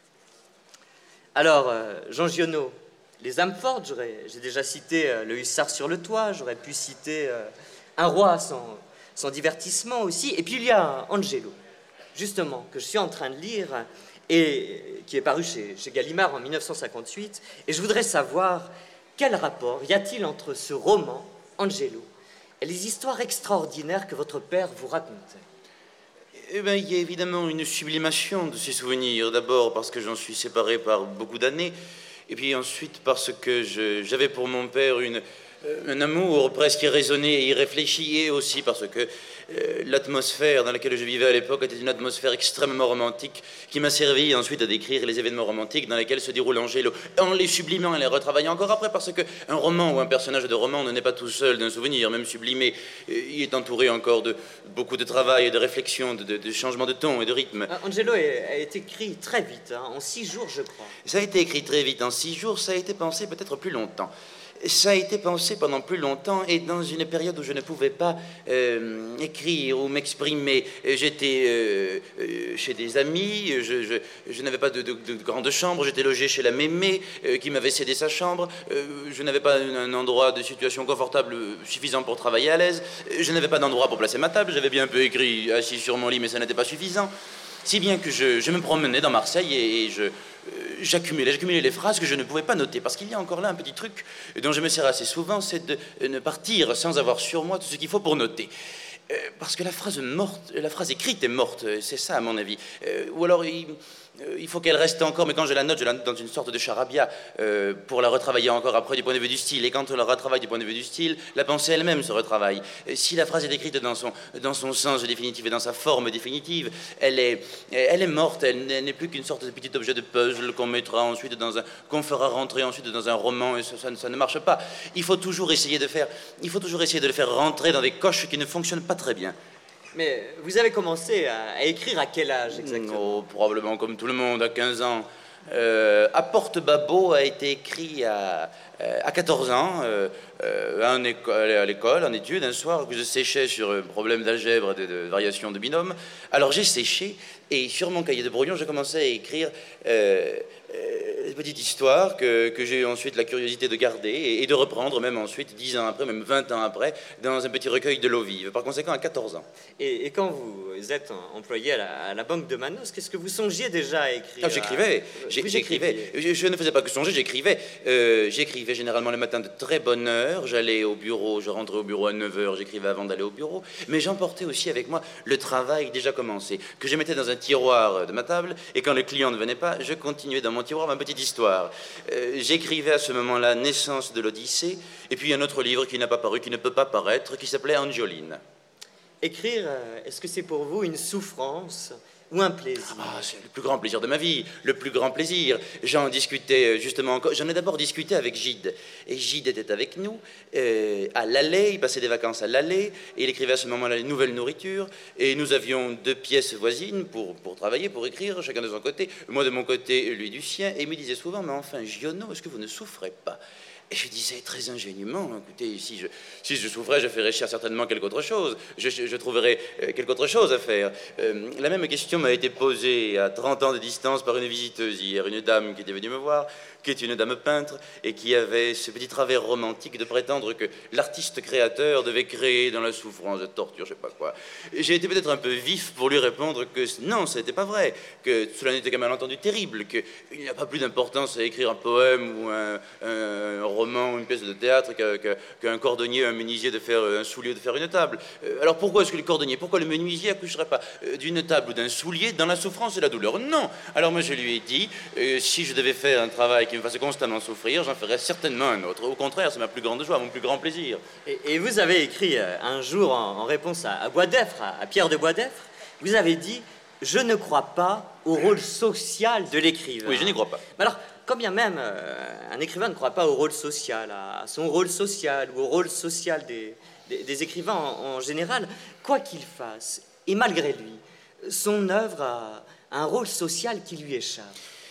A: Alors, Jean Giono, les âmes fortes, j'ai déjà cité le hussard sur le toit, j'aurais pu citer un roi sans divertissement aussi. Et puis il y a Angelo, justement, que je suis en train de lire et qui est paru chez Gallimard en 1958. Et je voudrais savoir quel rapport y a-t-il entre ce roman, Angelo, et les histoires extraordinaires que votre père vous racontait.
C: Eh bien, il y a évidemment une sublimation de ces souvenirs. D'abord parce que j'en suis séparé par beaucoup d'années, et puis ensuite parce que j'avais pour mon père Un amour presque irraisonné et irréfléchi, et aussi parce que l'atmosphère dans laquelle je vivais à l'époque était une atmosphère extrêmement romantique qui m'a servi ensuite à décrire les événements romantiques dans lesquels se déroule Angelo, en les sublimant et les retravaillant encore après, parce qu'un roman ou un personnage de roman ne n'est pas tout seul d'un souvenir, même sublimé. Il est entouré encore de beaucoup de travail, de réflexion, de changement de ton et de rythme.
A: Angelo a été écrit très vite, hein, en 6 jours, je crois.
C: Ça a été écrit très vite, en 6 jours, ça a été pensé peut-être plus longtemps. Ça a été pensé pendant plus longtemps et dans une période où je ne pouvais pas écrire ou m'exprimer. J'étais chez des amis, je n'avais pas de grande chambre, j'étais logé chez la mémé qui m'avait cédé sa chambre, je n'avais pas un endroit de situation confortable suffisant pour travailler à l'aise, je n'avais pas d'endroit pour placer ma table, j'avais bien un peu écrit assis sur mon lit mais ça n'était pas suffisant. Si bien que je me promenais dans Marseille et j'accumulais les phrases que je ne pouvais pas noter. Parce qu'il y a encore là un petit truc dont je me sers assez souvent, c'est de ne partir sans avoir sur moi tout ce qu'il faut pour noter. Parce que la phrase écrite est morte, c'est ça à mon avis. Ou alors il faut qu'elle reste encore, mais quand je la note dans une sorte de charabia pour la retravailler encore après du point de vue du style. Et quand on la retravaille du point de vue du style, la pensée elle-même se retravaille. Si la phrase est écrite dans son sens définitif et dans sa forme définitive, elle est morte, elle n'est plus qu'une sorte de petit objet de puzzle qu'on fera rentrer ensuite dans un roman, et ça ne marche pas. Il faut toujours essayer de le faire rentrer dans des coches qui ne fonctionnent pas très bien.
A: Mais vous avez commencé à écrire à quel âge exactement?
C: Oh, probablement comme tout le monde, à 15 ans. À Porte-Babot a été écrit à 14 ans, à l'école, en études, un soir que je séchais sur un problème d'algèbre et de variation de binôme. Alors j'ai séché, et sur mon cahier de brouillon, j'ai commencé à écrire une petite histoire que j'ai eu ensuite la curiosité de garder et de reprendre, même ensuite, 10 ans après, même 20 ans après, dans un petit recueil de l'eau vive. Par conséquent, à 14 ans.
A: Et quand vous êtes employé à la Banque de Manos, qu'est-ce que vous songiez déjà à écrire?
C: Ah, j'écrivais. Je ne faisais pas que songer, j'écrivais. J'écrivais généralement le matin de très bonne heure. J'allais au bureau, je rentrais au bureau à 9h, j'écrivais avant d'aller au bureau. Mais j'emportais aussi avec moi le travail déjà commencé, que je mettais dans un tiroir de ma table. Et quand le client ne venait pas, je continuais dans mon tiroir ma petite histoire. J'écrivais à ce moment-là Naissance de l'Odyssée, et puis un autre livre qui n'a pas paru, qui ne peut pas paraître, qui s'appelait Angeline.
A: Écrire, est-ce que c'est pour vous une souffrance ou un plaisir?
C: Ah, c'est le plus grand plaisir de ma vie, le plus grand plaisir. J'en discutais justement encore. J'en ai d'abord discuté avec Gide. Et Gide était avec nous à l'Allée. Il passait des vacances à l'Allée. Et il écrivait à ce moment-là une nouvelle nourriture. Et nous avions 2 pièces voisines pour travailler, pour écrire, chacun de son côté. Moi de mon côté, lui du sien. Et il me disait souvent, mais enfin, Giono, est-ce que vous ne souffrez pas? Et je disais très ingénument, écoutez, si je souffrais, je ferais certainement quelque autre chose. Je trouverais quelque autre chose à faire. La même question m'a été posée à 30 ans de distance par une visiteuse hier, une dame qui était venue me voir, qui est une dame peintre, et qui avait ce petit travers romantique de prétendre que l'artiste créateur devait créer dans la souffrance, la torture, je sais pas quoi. J'ai été peut-être un peu vif pour lui répondre que non, ça n'était pas vrai, que cela n'était qu'un malentendu terrible, qu'il n'y a pas plus d'importance à écrire un poème ou un roman ou une pièce de théâtre qu'un cordonnier, un menuisier de faire un soulier, de faire une table. Alors pourquoi est-ce que le cordonnier, pourquoi le menuisier accoucherait pas d'une table ou d'un soulier dans la souffrance et la douleur? Non. Alors moi je lui ai dit, si je devais faire un travail qui me fasse constamment souffrir, j'en ferais certainement un autre. Au contraire, c'est ma plus grande joie, mon plus grand plaisir.
A: Et vous avez écrit un jour en réponse à Boisdeffre, à Pierre de Boisdeffre, vous avez dit « Je ne crois pas au rôle social de l'écrivain ».
C: Oui, je n'y crois pas.
A: Mais alors, quand bien même un écrivain ne croit pas au rôle social, à son rôle social ou au rôle social des écrivains en général, quoi qu'il fasse, et malgré lui, son œuvre a un rôle social qui lui échappe.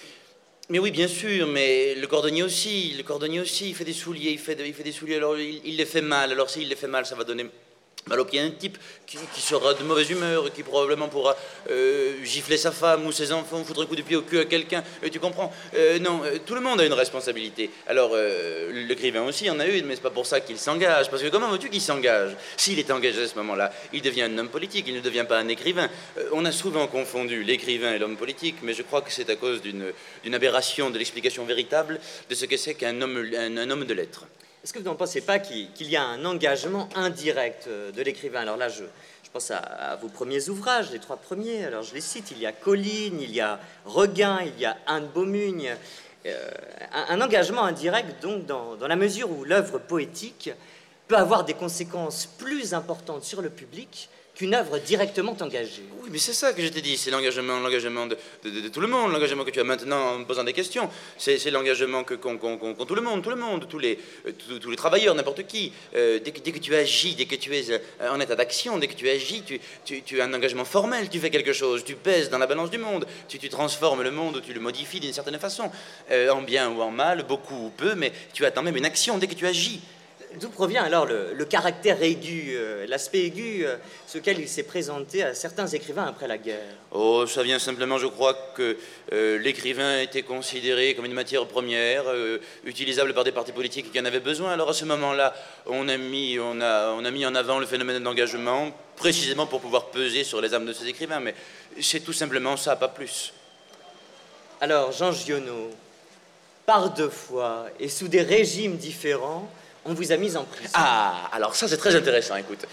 C: Mais oui, bien sûr, mais le cordonnier aussi, il fait des souliers, il fait des souliers, alors il les fait mal, alors s'il les fait mal, ça va donner mal au pied à un type qui sera de mauvaise humeur, qui probablement pourra gifler sa femme ou ses enfants, foutre un coup de pied au cul à quelqu'un, tu comprends? Non, tout le monde a une responsabilité. Alors, l'écrivain aussi en a une, mais c'est pas pour ça qu'il s'engage, parce que comment veux-tu qu'il s'engage? S'il est engagé à ce moment-là, il devient un homme politique, il ne devient pas un écrivain. On a souvent confondu l'écrivain et l'homme politique, mais je crois que c'est à cause d'une aberration de l'explication véritable de ce que c'est qu'un homme, un homme de lettres.
A: Est-ce que vous n'en pensez pas qu'il y a un engagement indirect de l'écrivain? Alors là, je pense à vos premiers ouvrages, les 3 premiers. Alors je les cite, il y a Colline, il y a Regain, il y a Anne Beaumugne. Un engagement indirect, donc, dans la mesure où l'œuvre poétique peut avoir des conséquences plus importantes sur le public qu'une œuvre directement engagée.
C: Oui, mais c'est ça que je t'ai dit, c'est l'engagement de tout le monde, l'engagement que tu as maintenant en me posant des questions, c'est l'engagement qu'ont tout le monde, tous les travailleurs, n'importe qui. Dès que tu agis, dès que tu es en état d'action, dès que tu agis, tu as un engagement formel, tu fais quelque chose, tu pèses dans la balance du monde, tu transformes le monde ou tu le modifies d'une certaine façon, en bien ou en mal, beaucoup ou peu, mais tu as quand même une action dès que tu agis.
A: D'où provient alors le caractère aigu, l'aspect aigu, ce auquel il s'est présenté à certains écrivains après la guerre?
C: Oh, ça vient simplement, je crois, que l'écrivain était considéré comme une matière première, utilisable par des partis politiques qui en avaient besoin. Alors à ce moment-là, on a mis en avant le phénomène d'engagement, précisément pour pouvoir peser sur les âmes de ces écrivains. Mais c'est tout simplement ça, pas plus.
A: Alors, Jean Giono, par 2 fois et sous des régimes différents, on vous a mis en prison.
C: Ah, alors ça c'est très intéressant, écoute.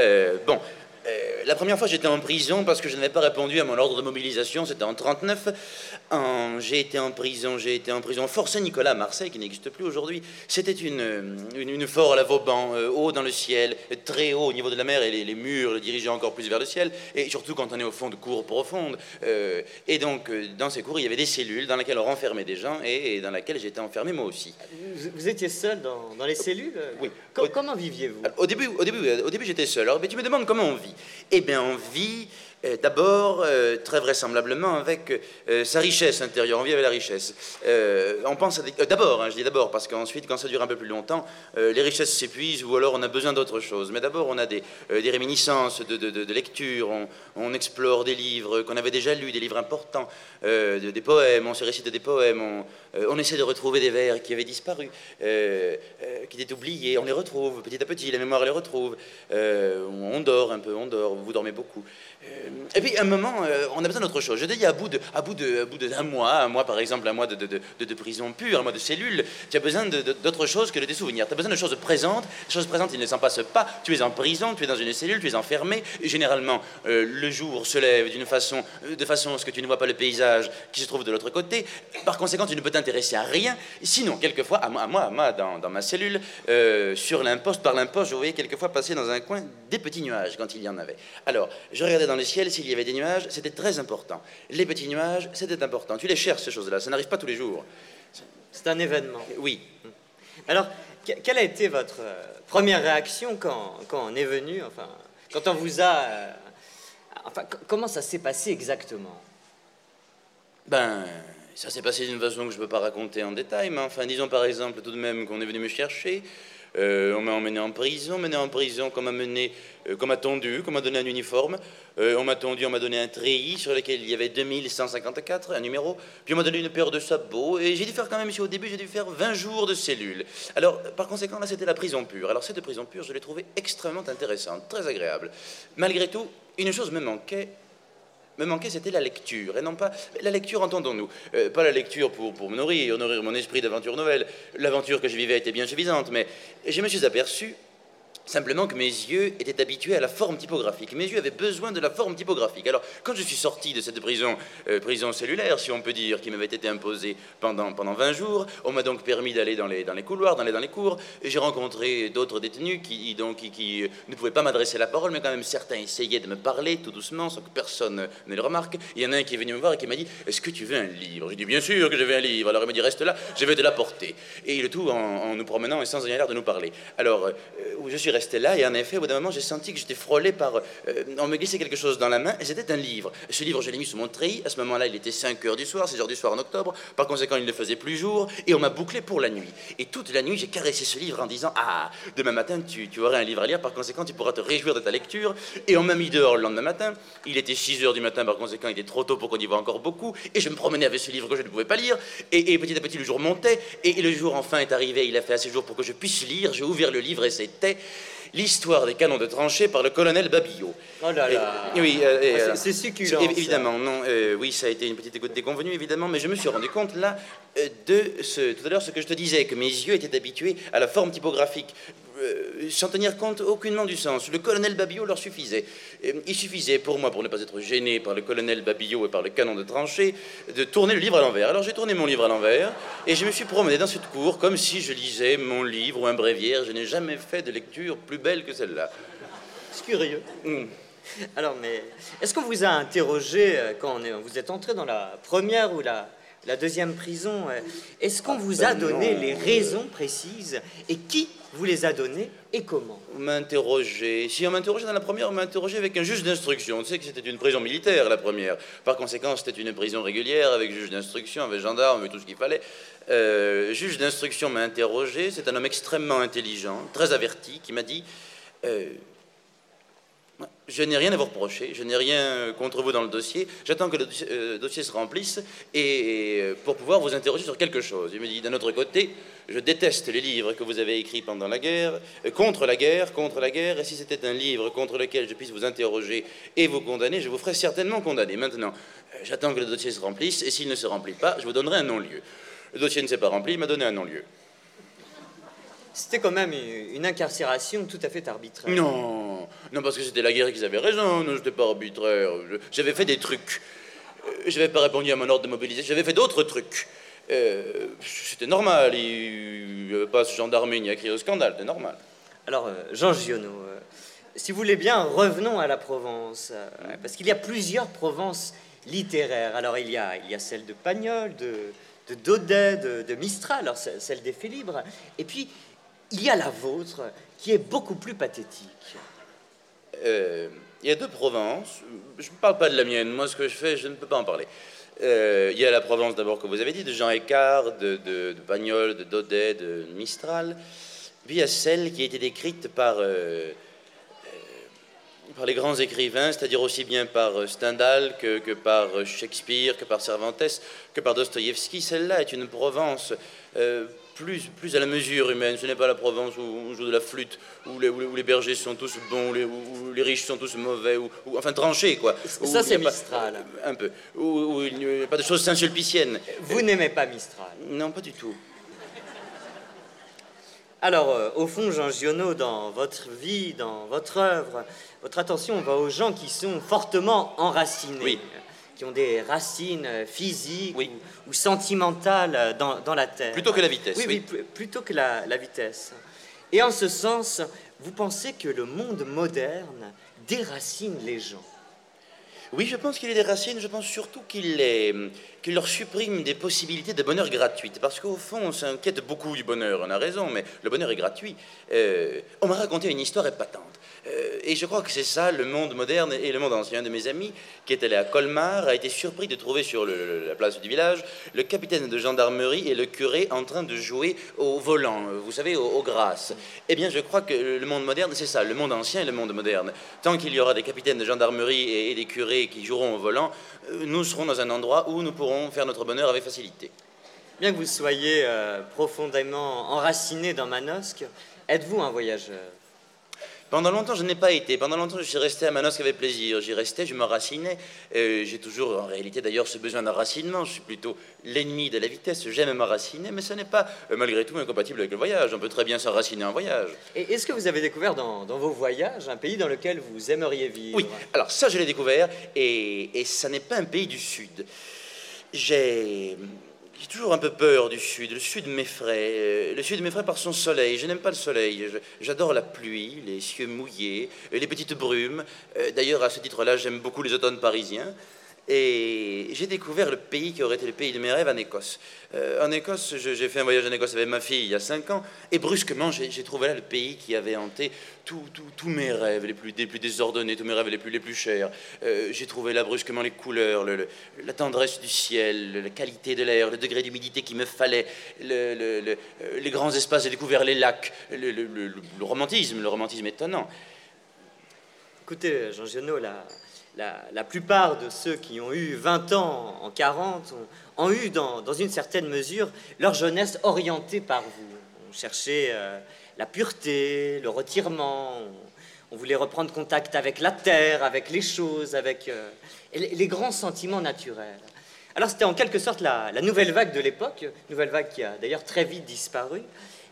C: La première fois j'étais en prison parce que je n'avais pas répondu à mon ordre de mobilisation, c'était en 1939. J'ai été en prison Fort Saint-Nicolas à Marseille, qui n'existe plus aujourd'hui. C'était une fort à la Vauban, haut dans le ciel, très haut au niveau de la mer, et les murs le dirigeaient encore plus vers le ciel, et surtout quand on est au fond de cours profondes. Et donc, dans ces cours, il y avait des cellules dans lesquelles on renfermait des gens, et dans lesquelles j'étais enfermé moi aussi.
A: Vous étiez seul dans les cellules?
C: Oui.
A: Comment viviez-vous?
C: Au début, j'étais seul. Alors, mais tu me demandes comment on vit. Eh bien, on vit d'abord, très vraisemblablement, avec sa richesse intérieure. On vit avec la richesse. On pense d'abord, je dis d'abord, parce qu'ensuite, quand ça dure un peu plus longtemps, les richesses s'épuisent ou alors on a besoin d'autre chose. Mais d'abord, on a des réminiscences de lecture. On explore des livres qu'on avait déjà lus, des livres importants, des poèmes. On se récite des poèmes. On essaie de retrouver des vers qui avaient disparu, qui étaient oubliés. On les retrouve petit à petit. La mémoire les retrouve. On dort un peu. Vous dormez beaucoup. Et puis, à un moment, on a besoin d'autre chose. Je te dis, à bout d'un mois, un mois par exemple, un mois de prison pure, un mois de cellule, tu as besoin d'autre chose que de tes souvenirs. Tu as besoin de choses présentes. Les choses présentes, il ne s'en passe pas. Tu es en prison, tu es dans une cellule, tu es enfermé. Et généralement, le jour se lève de façon à ce que tu ne vois pas le paysage qui se trouve de l'autre côté. Par conséquent, tu ne peux t'intéresser à rien. Sinon, quelquefois, à moi dans ma cellule, par l'imposte, je voyais quelquefois passer dans un coin des petits nuages quand il y en avait. Alors, je regardais dans le ciel, s'il y avait des nuages, c'était très important. Les petits nuages, c'était important. Tu les cherches, ces choses-là, ça n'arrive pas tous les jours.
A: C'est un événement.
C: Oui.
A: Alors, quelle a été votre première réaction quand on est venu, enfin, quand on vous a... comment ça s'est passé exactement?
C: Ça s'est passé d'une façon que je ne peux pas raconter en détail, mais enfin, disons par exemple tout de même qu'on est venu me chercher. On m'a emmené en prison, qu'on m'a tondu, qu'on m'a donné un uniforme. On m'a tondu, on m'a donné un treillis sur lequel il y avait 2154, un numéro. Puis on m'a donné une paire de sabots. Et j'ai dû faire quand même, au début, j'ai dû faire 20 jours de cellule. Alors, par conséquent, là, c'était la prison pure. Alors, cette prison pure, je l'ai trouvée extrêmement intéressante, très agréable. Malgré tout, une chose me manquait, c'était la lecture, et non pas la lecture, entendons-nous, pas la lecture pour me nourrir mon esprit d'aventure nouvelle. L'aventure que je vivais était bien suffisante, mais je me suis aperçu simplement que mes yeux étaient habitués à la forme typographique. Mes yeux avaient besoin de la forme typographique. Alors, quand je suis sorti de cette prison cellulaire, si on peut dire, qui m'avait été imposée pendant 20 jours, on m'a donc permis d'aller dans les couloirs, dans les cours, et j'ai rencontré d'autres détenus qui ne pouvaient pas m'adresser la parole, mais quand même certains essayaient de me parler tout doucement, sans que personne ne le remarque. Il y en a un qui est venu me voir et qui m'a dit « Est-ce que tu veux un livre ?» J'ai dit « Bien sûr que je veux un livre !» Alors il m'a dit « Reste là, je vais te l'apporter. » Et le tout en nous promenant et sans rien l'air de nous parler. Alors, je suis resté là, et en effet, au bout d'un moment, j'ai senti que j'étais frôlé par... on me glissait quelque chose dans la main, et c'était un livre. Ce livre, je l'ai mis sous mon treillis. À ce moment-là, il était 5h du soir, 6h du soir en octobre. Par conséquent, il ne faisait plus jour, et on m'a bouclé pour la nuit. Et toute la nuit, j'ai caressé ce livre en disant « Ah, demain matin, tu auras un livre à lire, par conséquent, tu pourras te réjouir de ta lecture. » Et on m'a mis dehors le lendemain matin. Il était 6h du matin, par conséquent, il était trop tôt pour qu'on y voit encore beaucoup. Et je me promenais avec ce livre que je ne pouvais pas lire. Et petit à petit, le jour montait, et le jour enfin est arrivé. Il a fait assez jour pour que je puisse lire. J'ai ouvert le livre, et c'était l'histoire des canons de tranchée par le colonel Babillot.
A: Oh là là.
C: Oui,
A: c'est succulent.
C: Évidemment, non. Oui, ça a été une petite écoute déconvenue, évidemment, mais je me suis rendu compte là tout à l'heure, ce que je te disais, que mes yeux étaient habitués à la forme typographique. sans tenir compte aucunement du sens. Le colonel Babillot leur suffisait. Il suffisait pour moi, pour ne pas être gêné par le colonel Babillot et par le canon de tranchée, de tourner le livre à l'envers. Alors j'ai tourné mon livre à l'envers et je me suis promené dans cette cour comme si je lisais mon livre ou un bréviaire. Je n'ai jamais fait de lecture plus belle que celle-là.
A: C'est curieux. Alors, mais est-ce qu'on vous a interrogé quand vous êtes entré dans la première ou la deuxième prison? Est-ce qu'on vous a donné les raisons précises et qui vous les a données et comment?
C: On m'a interrogé. Si on m'a interrogé dans la première, on m'a interrogé avec un juge d'instruction. Tu sais que c'était une prison militaire, la première. Par conséquent, c'était une prison régulière avec juge d'instruction, avec gendarme, avec tout ce qu'il fallait. Juge d'instruction m'a interrogé. C'est un homme extrêmement intelligent, très averti, qui m'a dit... je n'ai rien à vous reprocher, je n'ai rien contre vous dans le dossier, j'attends que le dossier se remplisse et pour pouvoir vous interroger sur quelque chose. Il me dit, d'un autre côté, je déteste les livres que vous avez écrits pendant la guerre, contre la guerre, et si c'était un livre contre lequel je puisse vous interroger et vous condamner, je vous ferai certainement condamner. Maintenant, j'attends que le dossier se remplisse et s'il ne se remplit pas, je vous donnerai un non-lieu. Le dossier ne s'est pas rempli, il m'a donné un non-lieu.
A: C'était quand même une incarcération tout à fait arbitraire.
C: Non, parce que c'était la guerre qu'ils avaient raison, non, j'étais pas arbitraire. J'avais fait des trucs. Je n'avais pas répondu à mon ordre de mobilisation, j'avais fait d'autres trucs. C'était normal, il n'y avait pas ce gendarme ni à crier au scandale, c'était normal.
A: Alors, Jean Giono, si vous voulez bien, revenons à la Provence, parce qu'il y a plusieurs Provences littéraires. Alors, il y a celle de Pagnol, de Daudet, de Mistral, alors celle des Félibres, et puis... il y a la vôtre, qui est beaucoup plus pathétique.
C: Il y a deux Provences. Je ne parle pas de la mienne. Moi, ce que je fais, je ne peux pas en parler. Il y a la Provence, d'abord, que vous avez dit, de Jean Écart, de Pagnol, de Daudet, de Mistral. Puis il y a celle qui a été décrite par les grands écrivains, c'est-à-dire aussi bien par Stendhal que par Shakespeare, que par Cervantes, que par Dostoïevski. Celle-là est une Provence... plus à la mesure humaine. Ce n'est pas la Provence où on joue de la flûte, où les bergers sont tous bons, où les riches sont tous mauvais, enfin tranchés, quoi.
A: Ça, c'est Mistral.
C: Un peu. Où il n'y a pas de choses saint-sulpiciennes.
A: Vous n'aimez pas Mistral?
C: Non, pas du tout.
A: Alors, au fond, Jean Giono, dans votre vie, dans votre œuvre, votre attention va aux gens qui sont fortement enracinés.
C: Oui.
A: Qui ont des racines physiques ou sentimentales dans la terre.
C: Plutôt que la vitesse.
A: Oui, plutôt que la vitesse. Et en ce sens, vous pensez que le monde moderne déracine les gens?
C: Oui, je pense qu'il les déracine, je pense surtout qu'il leur supprime des possibilités de bonheur gratuites. Parce qu'au fond, on s'inquiète beaucoup du bonheur, on a raison, mais le bonheur est gratuit. On m'a raconté une histoire épatante. Et je crois que c'est ça, le monde moderne et le monde ancien. Un de mes amis, qui est allé à Colmar, a été surpris de trouver sur la place du village le capitaine de gendarmerie et le curé en train de jouer au volant, vous savez, aux grâces. Eh bien, je crois que le monde moderne, c'est ça, le monde ancien et le monde moderne. Tant qu'il y aura des capitaines de gendarmerie et des curés qui joueront au volant, nous serons dans un endroit où nous pourrons faire notre bonheur avec facilité.
A: Bien que vous soyez profondément enraciné dans Manosque, êtes-vous un voyageur?
C: Pendant longtemps, je n'ai pas été. Pendant longtemps, je suis resté à Manosque avec plaisir. J'y restais, je m'enracinais. J'ai toujours, en réalité, d'ailleurs, ce besoin d'enracinement. Je suis plutôt l'ennemi de la vitesse. J'aime m'enraciner, mais ce n'est pas, malgré tout, incompatible avec le voyage. On peut très bien s'enraciner en voyage.
A: Et est-ce que vous avez découvert dans vos voyages un pays dans lequel vous aimeriez vivre?
C: Oui, alors ça, je l'ai découvert, et ça n'est pas un pays du Sud. J'ai toujours un peu peur du Sud. Le Sud m'effraie. Le Sud m'effraie par son soleil. Je n'aime pas le soleil. J'adore la pluie, les cieux mouillés, les petites brumes. D'ailleurs, à ce titre-là, j'aime beaucoup les automnes parisiens. Et j'ai découvert le pays qui aurait été le pays de mes rêves en Écosse. En Écosse, j'ai fait un voyage en Écosse avec ma fille il y a 5 ans, et brusquement, j'ai trouvé là le pays qui avait hanté tous mes rêves les plus désordonnés, tous mes rêves les plus chers. J'ai trouvé là brusquement les couleurs, la tendresse du ciel, la qualité de l'air, le degré d'humidité qu'il me fallait, les grands espaces, j'ai découvert les lacs, le romantisme étonnant.
A: Écoutez, Jean Giono, la plupart de ceux qui ont eu 20 ans en 40 ont eu, dans une certaine mesure, leur jeunesse orientée par vous. On cherchait la pureté, le retirement, on voulait reprendre contact avec la terre, avec les choses, avec les grands sentiments naturels. Alors c'était en quelque sorte la nouvelle vague de l'époque, nouvelle vague qui a d'ailleurs très vite disparu.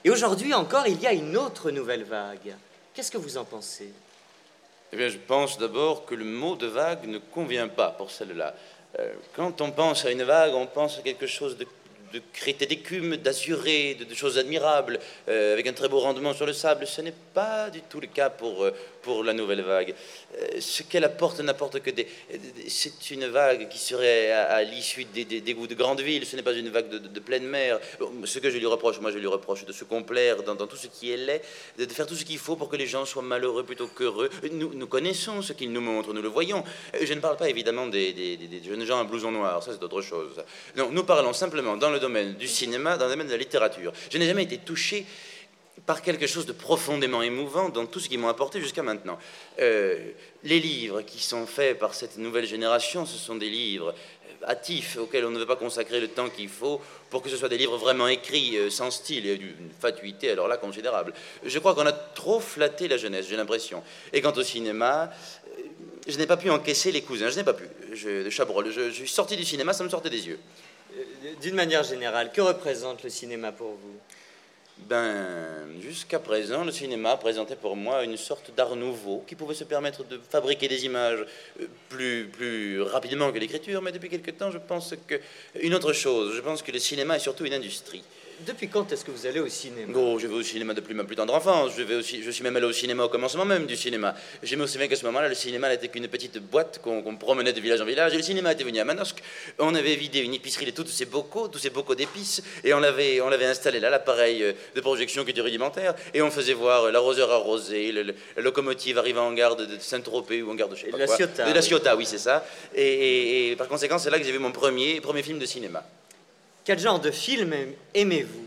A: Et aujourd'hui encore, il y a une autre nouvelle vague. Qu'est-ce que vous en pensez?
C: Eh bien, je pense d'abord que le mot de vague ne convient pas pour celle-là. Quand on pense à une vague, on pense à quelque chose de crêté d'écume, d'azuré, de choses admirables, avec un très beau rendement sur le sable. Ce n'est pas du tout le cas pour la nouvelle vague. Ce qu'elle apporte n'apporte que c'est une vague qui serait à l'issue des goûts de grandes villes. Ce n'est pas une vague de pleine mer. Ce que je lui reproche, moi je lui reproche de se complaire dans tout ce qui est laid, de faire tout ce qu'il faut pour que les gens soient malheureux plutôt qu'heureux. Nous connaissons ce qu'il nous montre, nous le voyons. Je ne parle pas évidemment des jeunes gens à blouson noir, ça c'est autre chose. Non, nous parlons simplement dans le domaine du cinéma, dans le domaine de la littérature. Je n'ai jamais été touché par quelque chose de profondément émouvant dans tout ce qu'ils m'ont apporté jusqu'à maintenant. Les livres qui sont faits par cette nouvelle génération, ce sont des livres hâtifs auxquels on ne veut pas consacrer le temps qu'il faut pour que ce soit des livres vraiment écrits sans style et d'une fatuité alors là considérable. Je crois qu'on a trop flatté la jeunesse, j'ai l'impression. Et quant au cinéma, je n'ai pas pu encaisser les cousins, je n'ai pas pu. De Chabrol, je suis sorti du cinéma, ça me sortait des yeux.
A: D'une manière générale, que représente le cinéma pour vous?
C: Jusqu'à présent, le cinéma présentait pour moi une sorte d'art nouveau qui pouvait se permettre de fabriquer des images plus rapidement que l'écriture, mais depuis quelque temps, je pense une autre chose. Je pense que le cinéma est surtout une industrie.
A: Depuis quand est-ce que vous allez au cinéma?
C: Oh, je vais au cinéma depuis ma plus tendre enfance. Je suis même allé au cinéma au commencement même du cinéma. Je me souviens qu'à ce moment-là, le cinéma n'était qu'une petite boîte qu'on promenait de village en village. Et le cinéma était venu à Manosque. On avait vidé une épicerie de tous ces bocaux d'épices, et on l'avait installé là, l'appareil de projection qui était rudimentaire, et on faisait voir l'arroseur arrosé, la locomotive arrivant en gare de Saint-Tropez ou en gare de je sais pas quoi. De la Ciotat, oui, c'est ça. Et par conséquent, c'est là que j'ai vu mon premier film de cinéma.
A: Quel genre de film aimez-vous?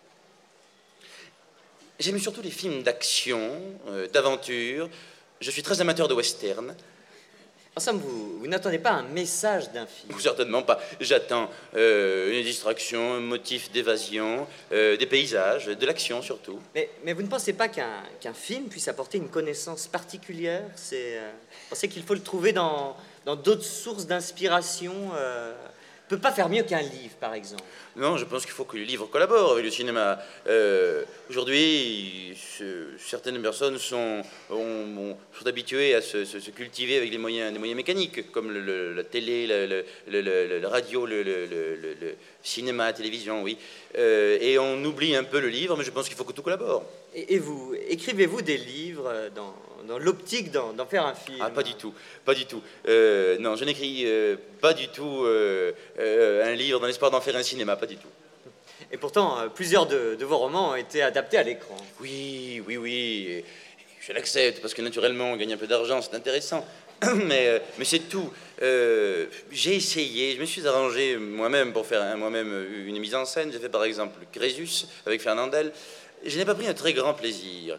C: J'aime surtout les films d'action, d'aventure. Je suis très amateur de western.
A: En somme, vous n'attendez pas un message d'un film?
C: Certainement pas. J'attends une distraction, un motif d'évasion, des paysages, de l'action surtout.
A: Mais vous ne pensez pas qu'un film puisse apporter une connaissance particulière? Vous pensez qu'il faut le trouver dans d'autres sources d'inspiration peut pas faire mieux qu'un livre, par exemple?
C: Non, je pense qu'il faut que le livre collabore avec le cinéma. Aujourd'hui, certaines personnes sont habituées à se cultiver avec des moyens mécaniques, comme la télé, la radio, le cinéma, la télévision, oui. Et on oublie un peu le livre, mais je pense qu'il faut que tout collabore.
A: Et vous, écrivez-vous des livres dans l'optique d'en faire un film?
C: Ah, pas du tout. Non, je n'écris pas du tout un livre dans l'espoir d'en faire un cinéma, pas du tout.
A: Et pourtant, plusieurs de vos romans ont été adaptés à l'écran.
C: Oui. Et je l'accepte, parce que naturellement, on gagne un peu d'argent, c'est intéressant. Mais c'est tout. J'ai essayé, je me suis arrangé moi-même pour faire une mise en scène. J'ai fait par exemple Crésus avec Fernandel. Je n'ai pas pris un très grand plaisir.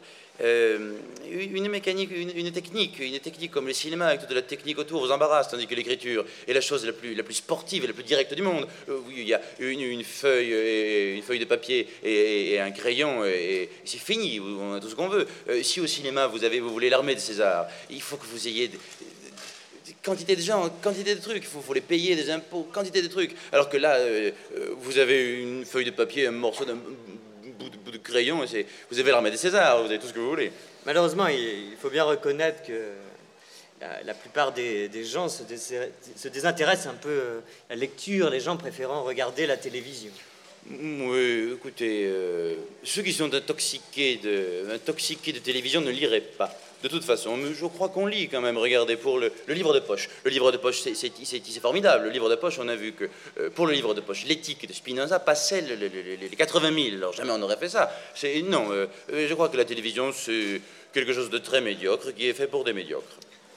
C: Une technique comme le cinéma avec toute la technique autour vous embarrasse, tandis que l'écriture est la chose la plus sportive et la plus directe du monde. Oui, il y a une feuille de papier et un crayon et c'est fini, on a tout ce qu'on veut. Si au cinéma vous voulez l'armée de César, il faut que vous ayez quantité de gens, quantité de trucs, il faut les payer, des impôts, quantité de trucs. Alors que là, vous avez une feuille de papier, un morceau d'un bout de crayon, et vous avez l'armée des Césars, vous avez tout ce que vous voulez.
A: Malheureusement, il faut bien reconnaître que la plupart des gens se désintéressent un peu à la lecture, les gens préférant regarder la télévision.
C: Oui, écoutez, ceux qui sont intoxiqués de télévision ne liraient pas. De toute façon, mais je crois qu'on lit quand même. Regardez, pour le livre de poche. Le livre de poche, c'est formidable. Le livre de poche, on a vu que pour le livre de poche, l'éthique de Spinoza passait les 80 000. Alors jamais on n'aurait fait ça. Non, je crois que la télévision, c'est quelque chose de très médiocre qui est fait pour des médiocres.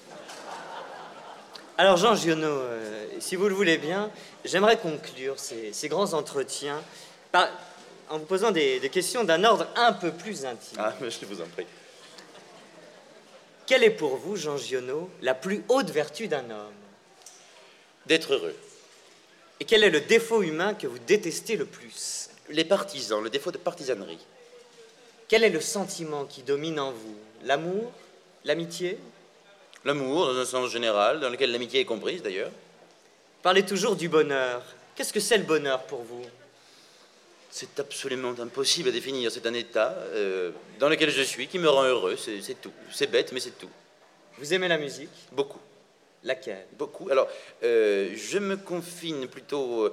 A: Alors Jean Giono, si vous le voulez bien, j'aimerais conclure ces grands entretiens en vous posant des questions d'un ordre un peu plus intime.
C: Ah, mais je vous en prie.
A: Quelle est pour vous, Jean Giono, la plus haute vertu d'un homme?
C: D'être heureux.
A: Et quel est le défaut humain que vous détestez le plus?
C: Les partisans, le défaut de partisanerie.
A: Quel est le sentiment qui domine en vous? L'amour? L'amitié?
C: L'amour, dans un sens général, dans lequel l'amitié est comprise, d'ailleurs.
A: Parlez toujours du bonheur. Qu'est-ce que c'est le bonheur pour vous?
C: C'est absolument impossible à définir. C'est un état dans lequel je suis qui me rend heureux. C'est tout. C'est bête, mais c'est tout.
A: Vous aimez la musique?
C: Beaucoup.
A: Laquelle?
C: Beaucoup. Alors, je me confine plutôt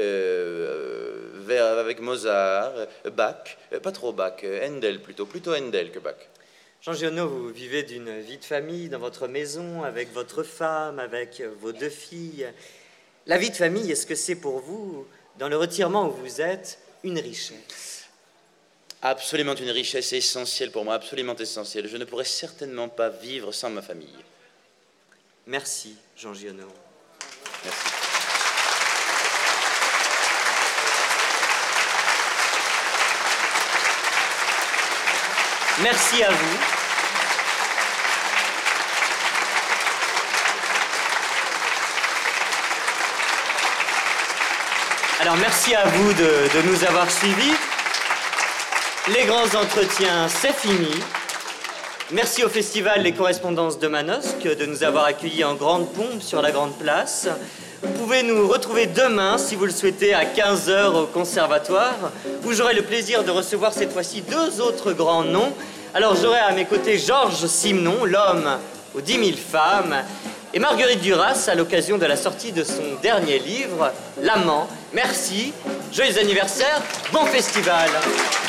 C: avec Mozart, Bach, pas trop Bach, Handel plutôt Handel que Bach.
A: Jean Giono, vous vivez d'une vie de famille dans votre maison, avec votre femme, avec vos 2 filles. La vie de famille, est-ce que c'est pour vous, dans le retirement où vous êtes, une richesse?
C: Absolument une richesse essentielle pour moi, absolument essentielle. Je ne pourrais certainement pas vivre sans ma famille.
A: Merci, Jean Giono.
C: Merci.
A: Merci à vous. Alors, merci à vous de nous avoir suivis. Les grands entretiens, c'est fini. Merci au festival Les Correspondances de Manosque de nous avoir accueillis en grande pompe sur la Grande Place. Vous pouvez nous retrouver demain, si vous le souhaitez, à 15h au Conservatoire, où j'aurai le plaisir de recevoir cette fois-ci 2 autres grands noms. Alors j'aurai à mes côtés Georges Simenon, l'homme aux 10 000 femmes, et Marguerite Duras à l'occasion de la sortie de son dernier livre, L'Amant. Merci, joyeux anniversaire, bon festival.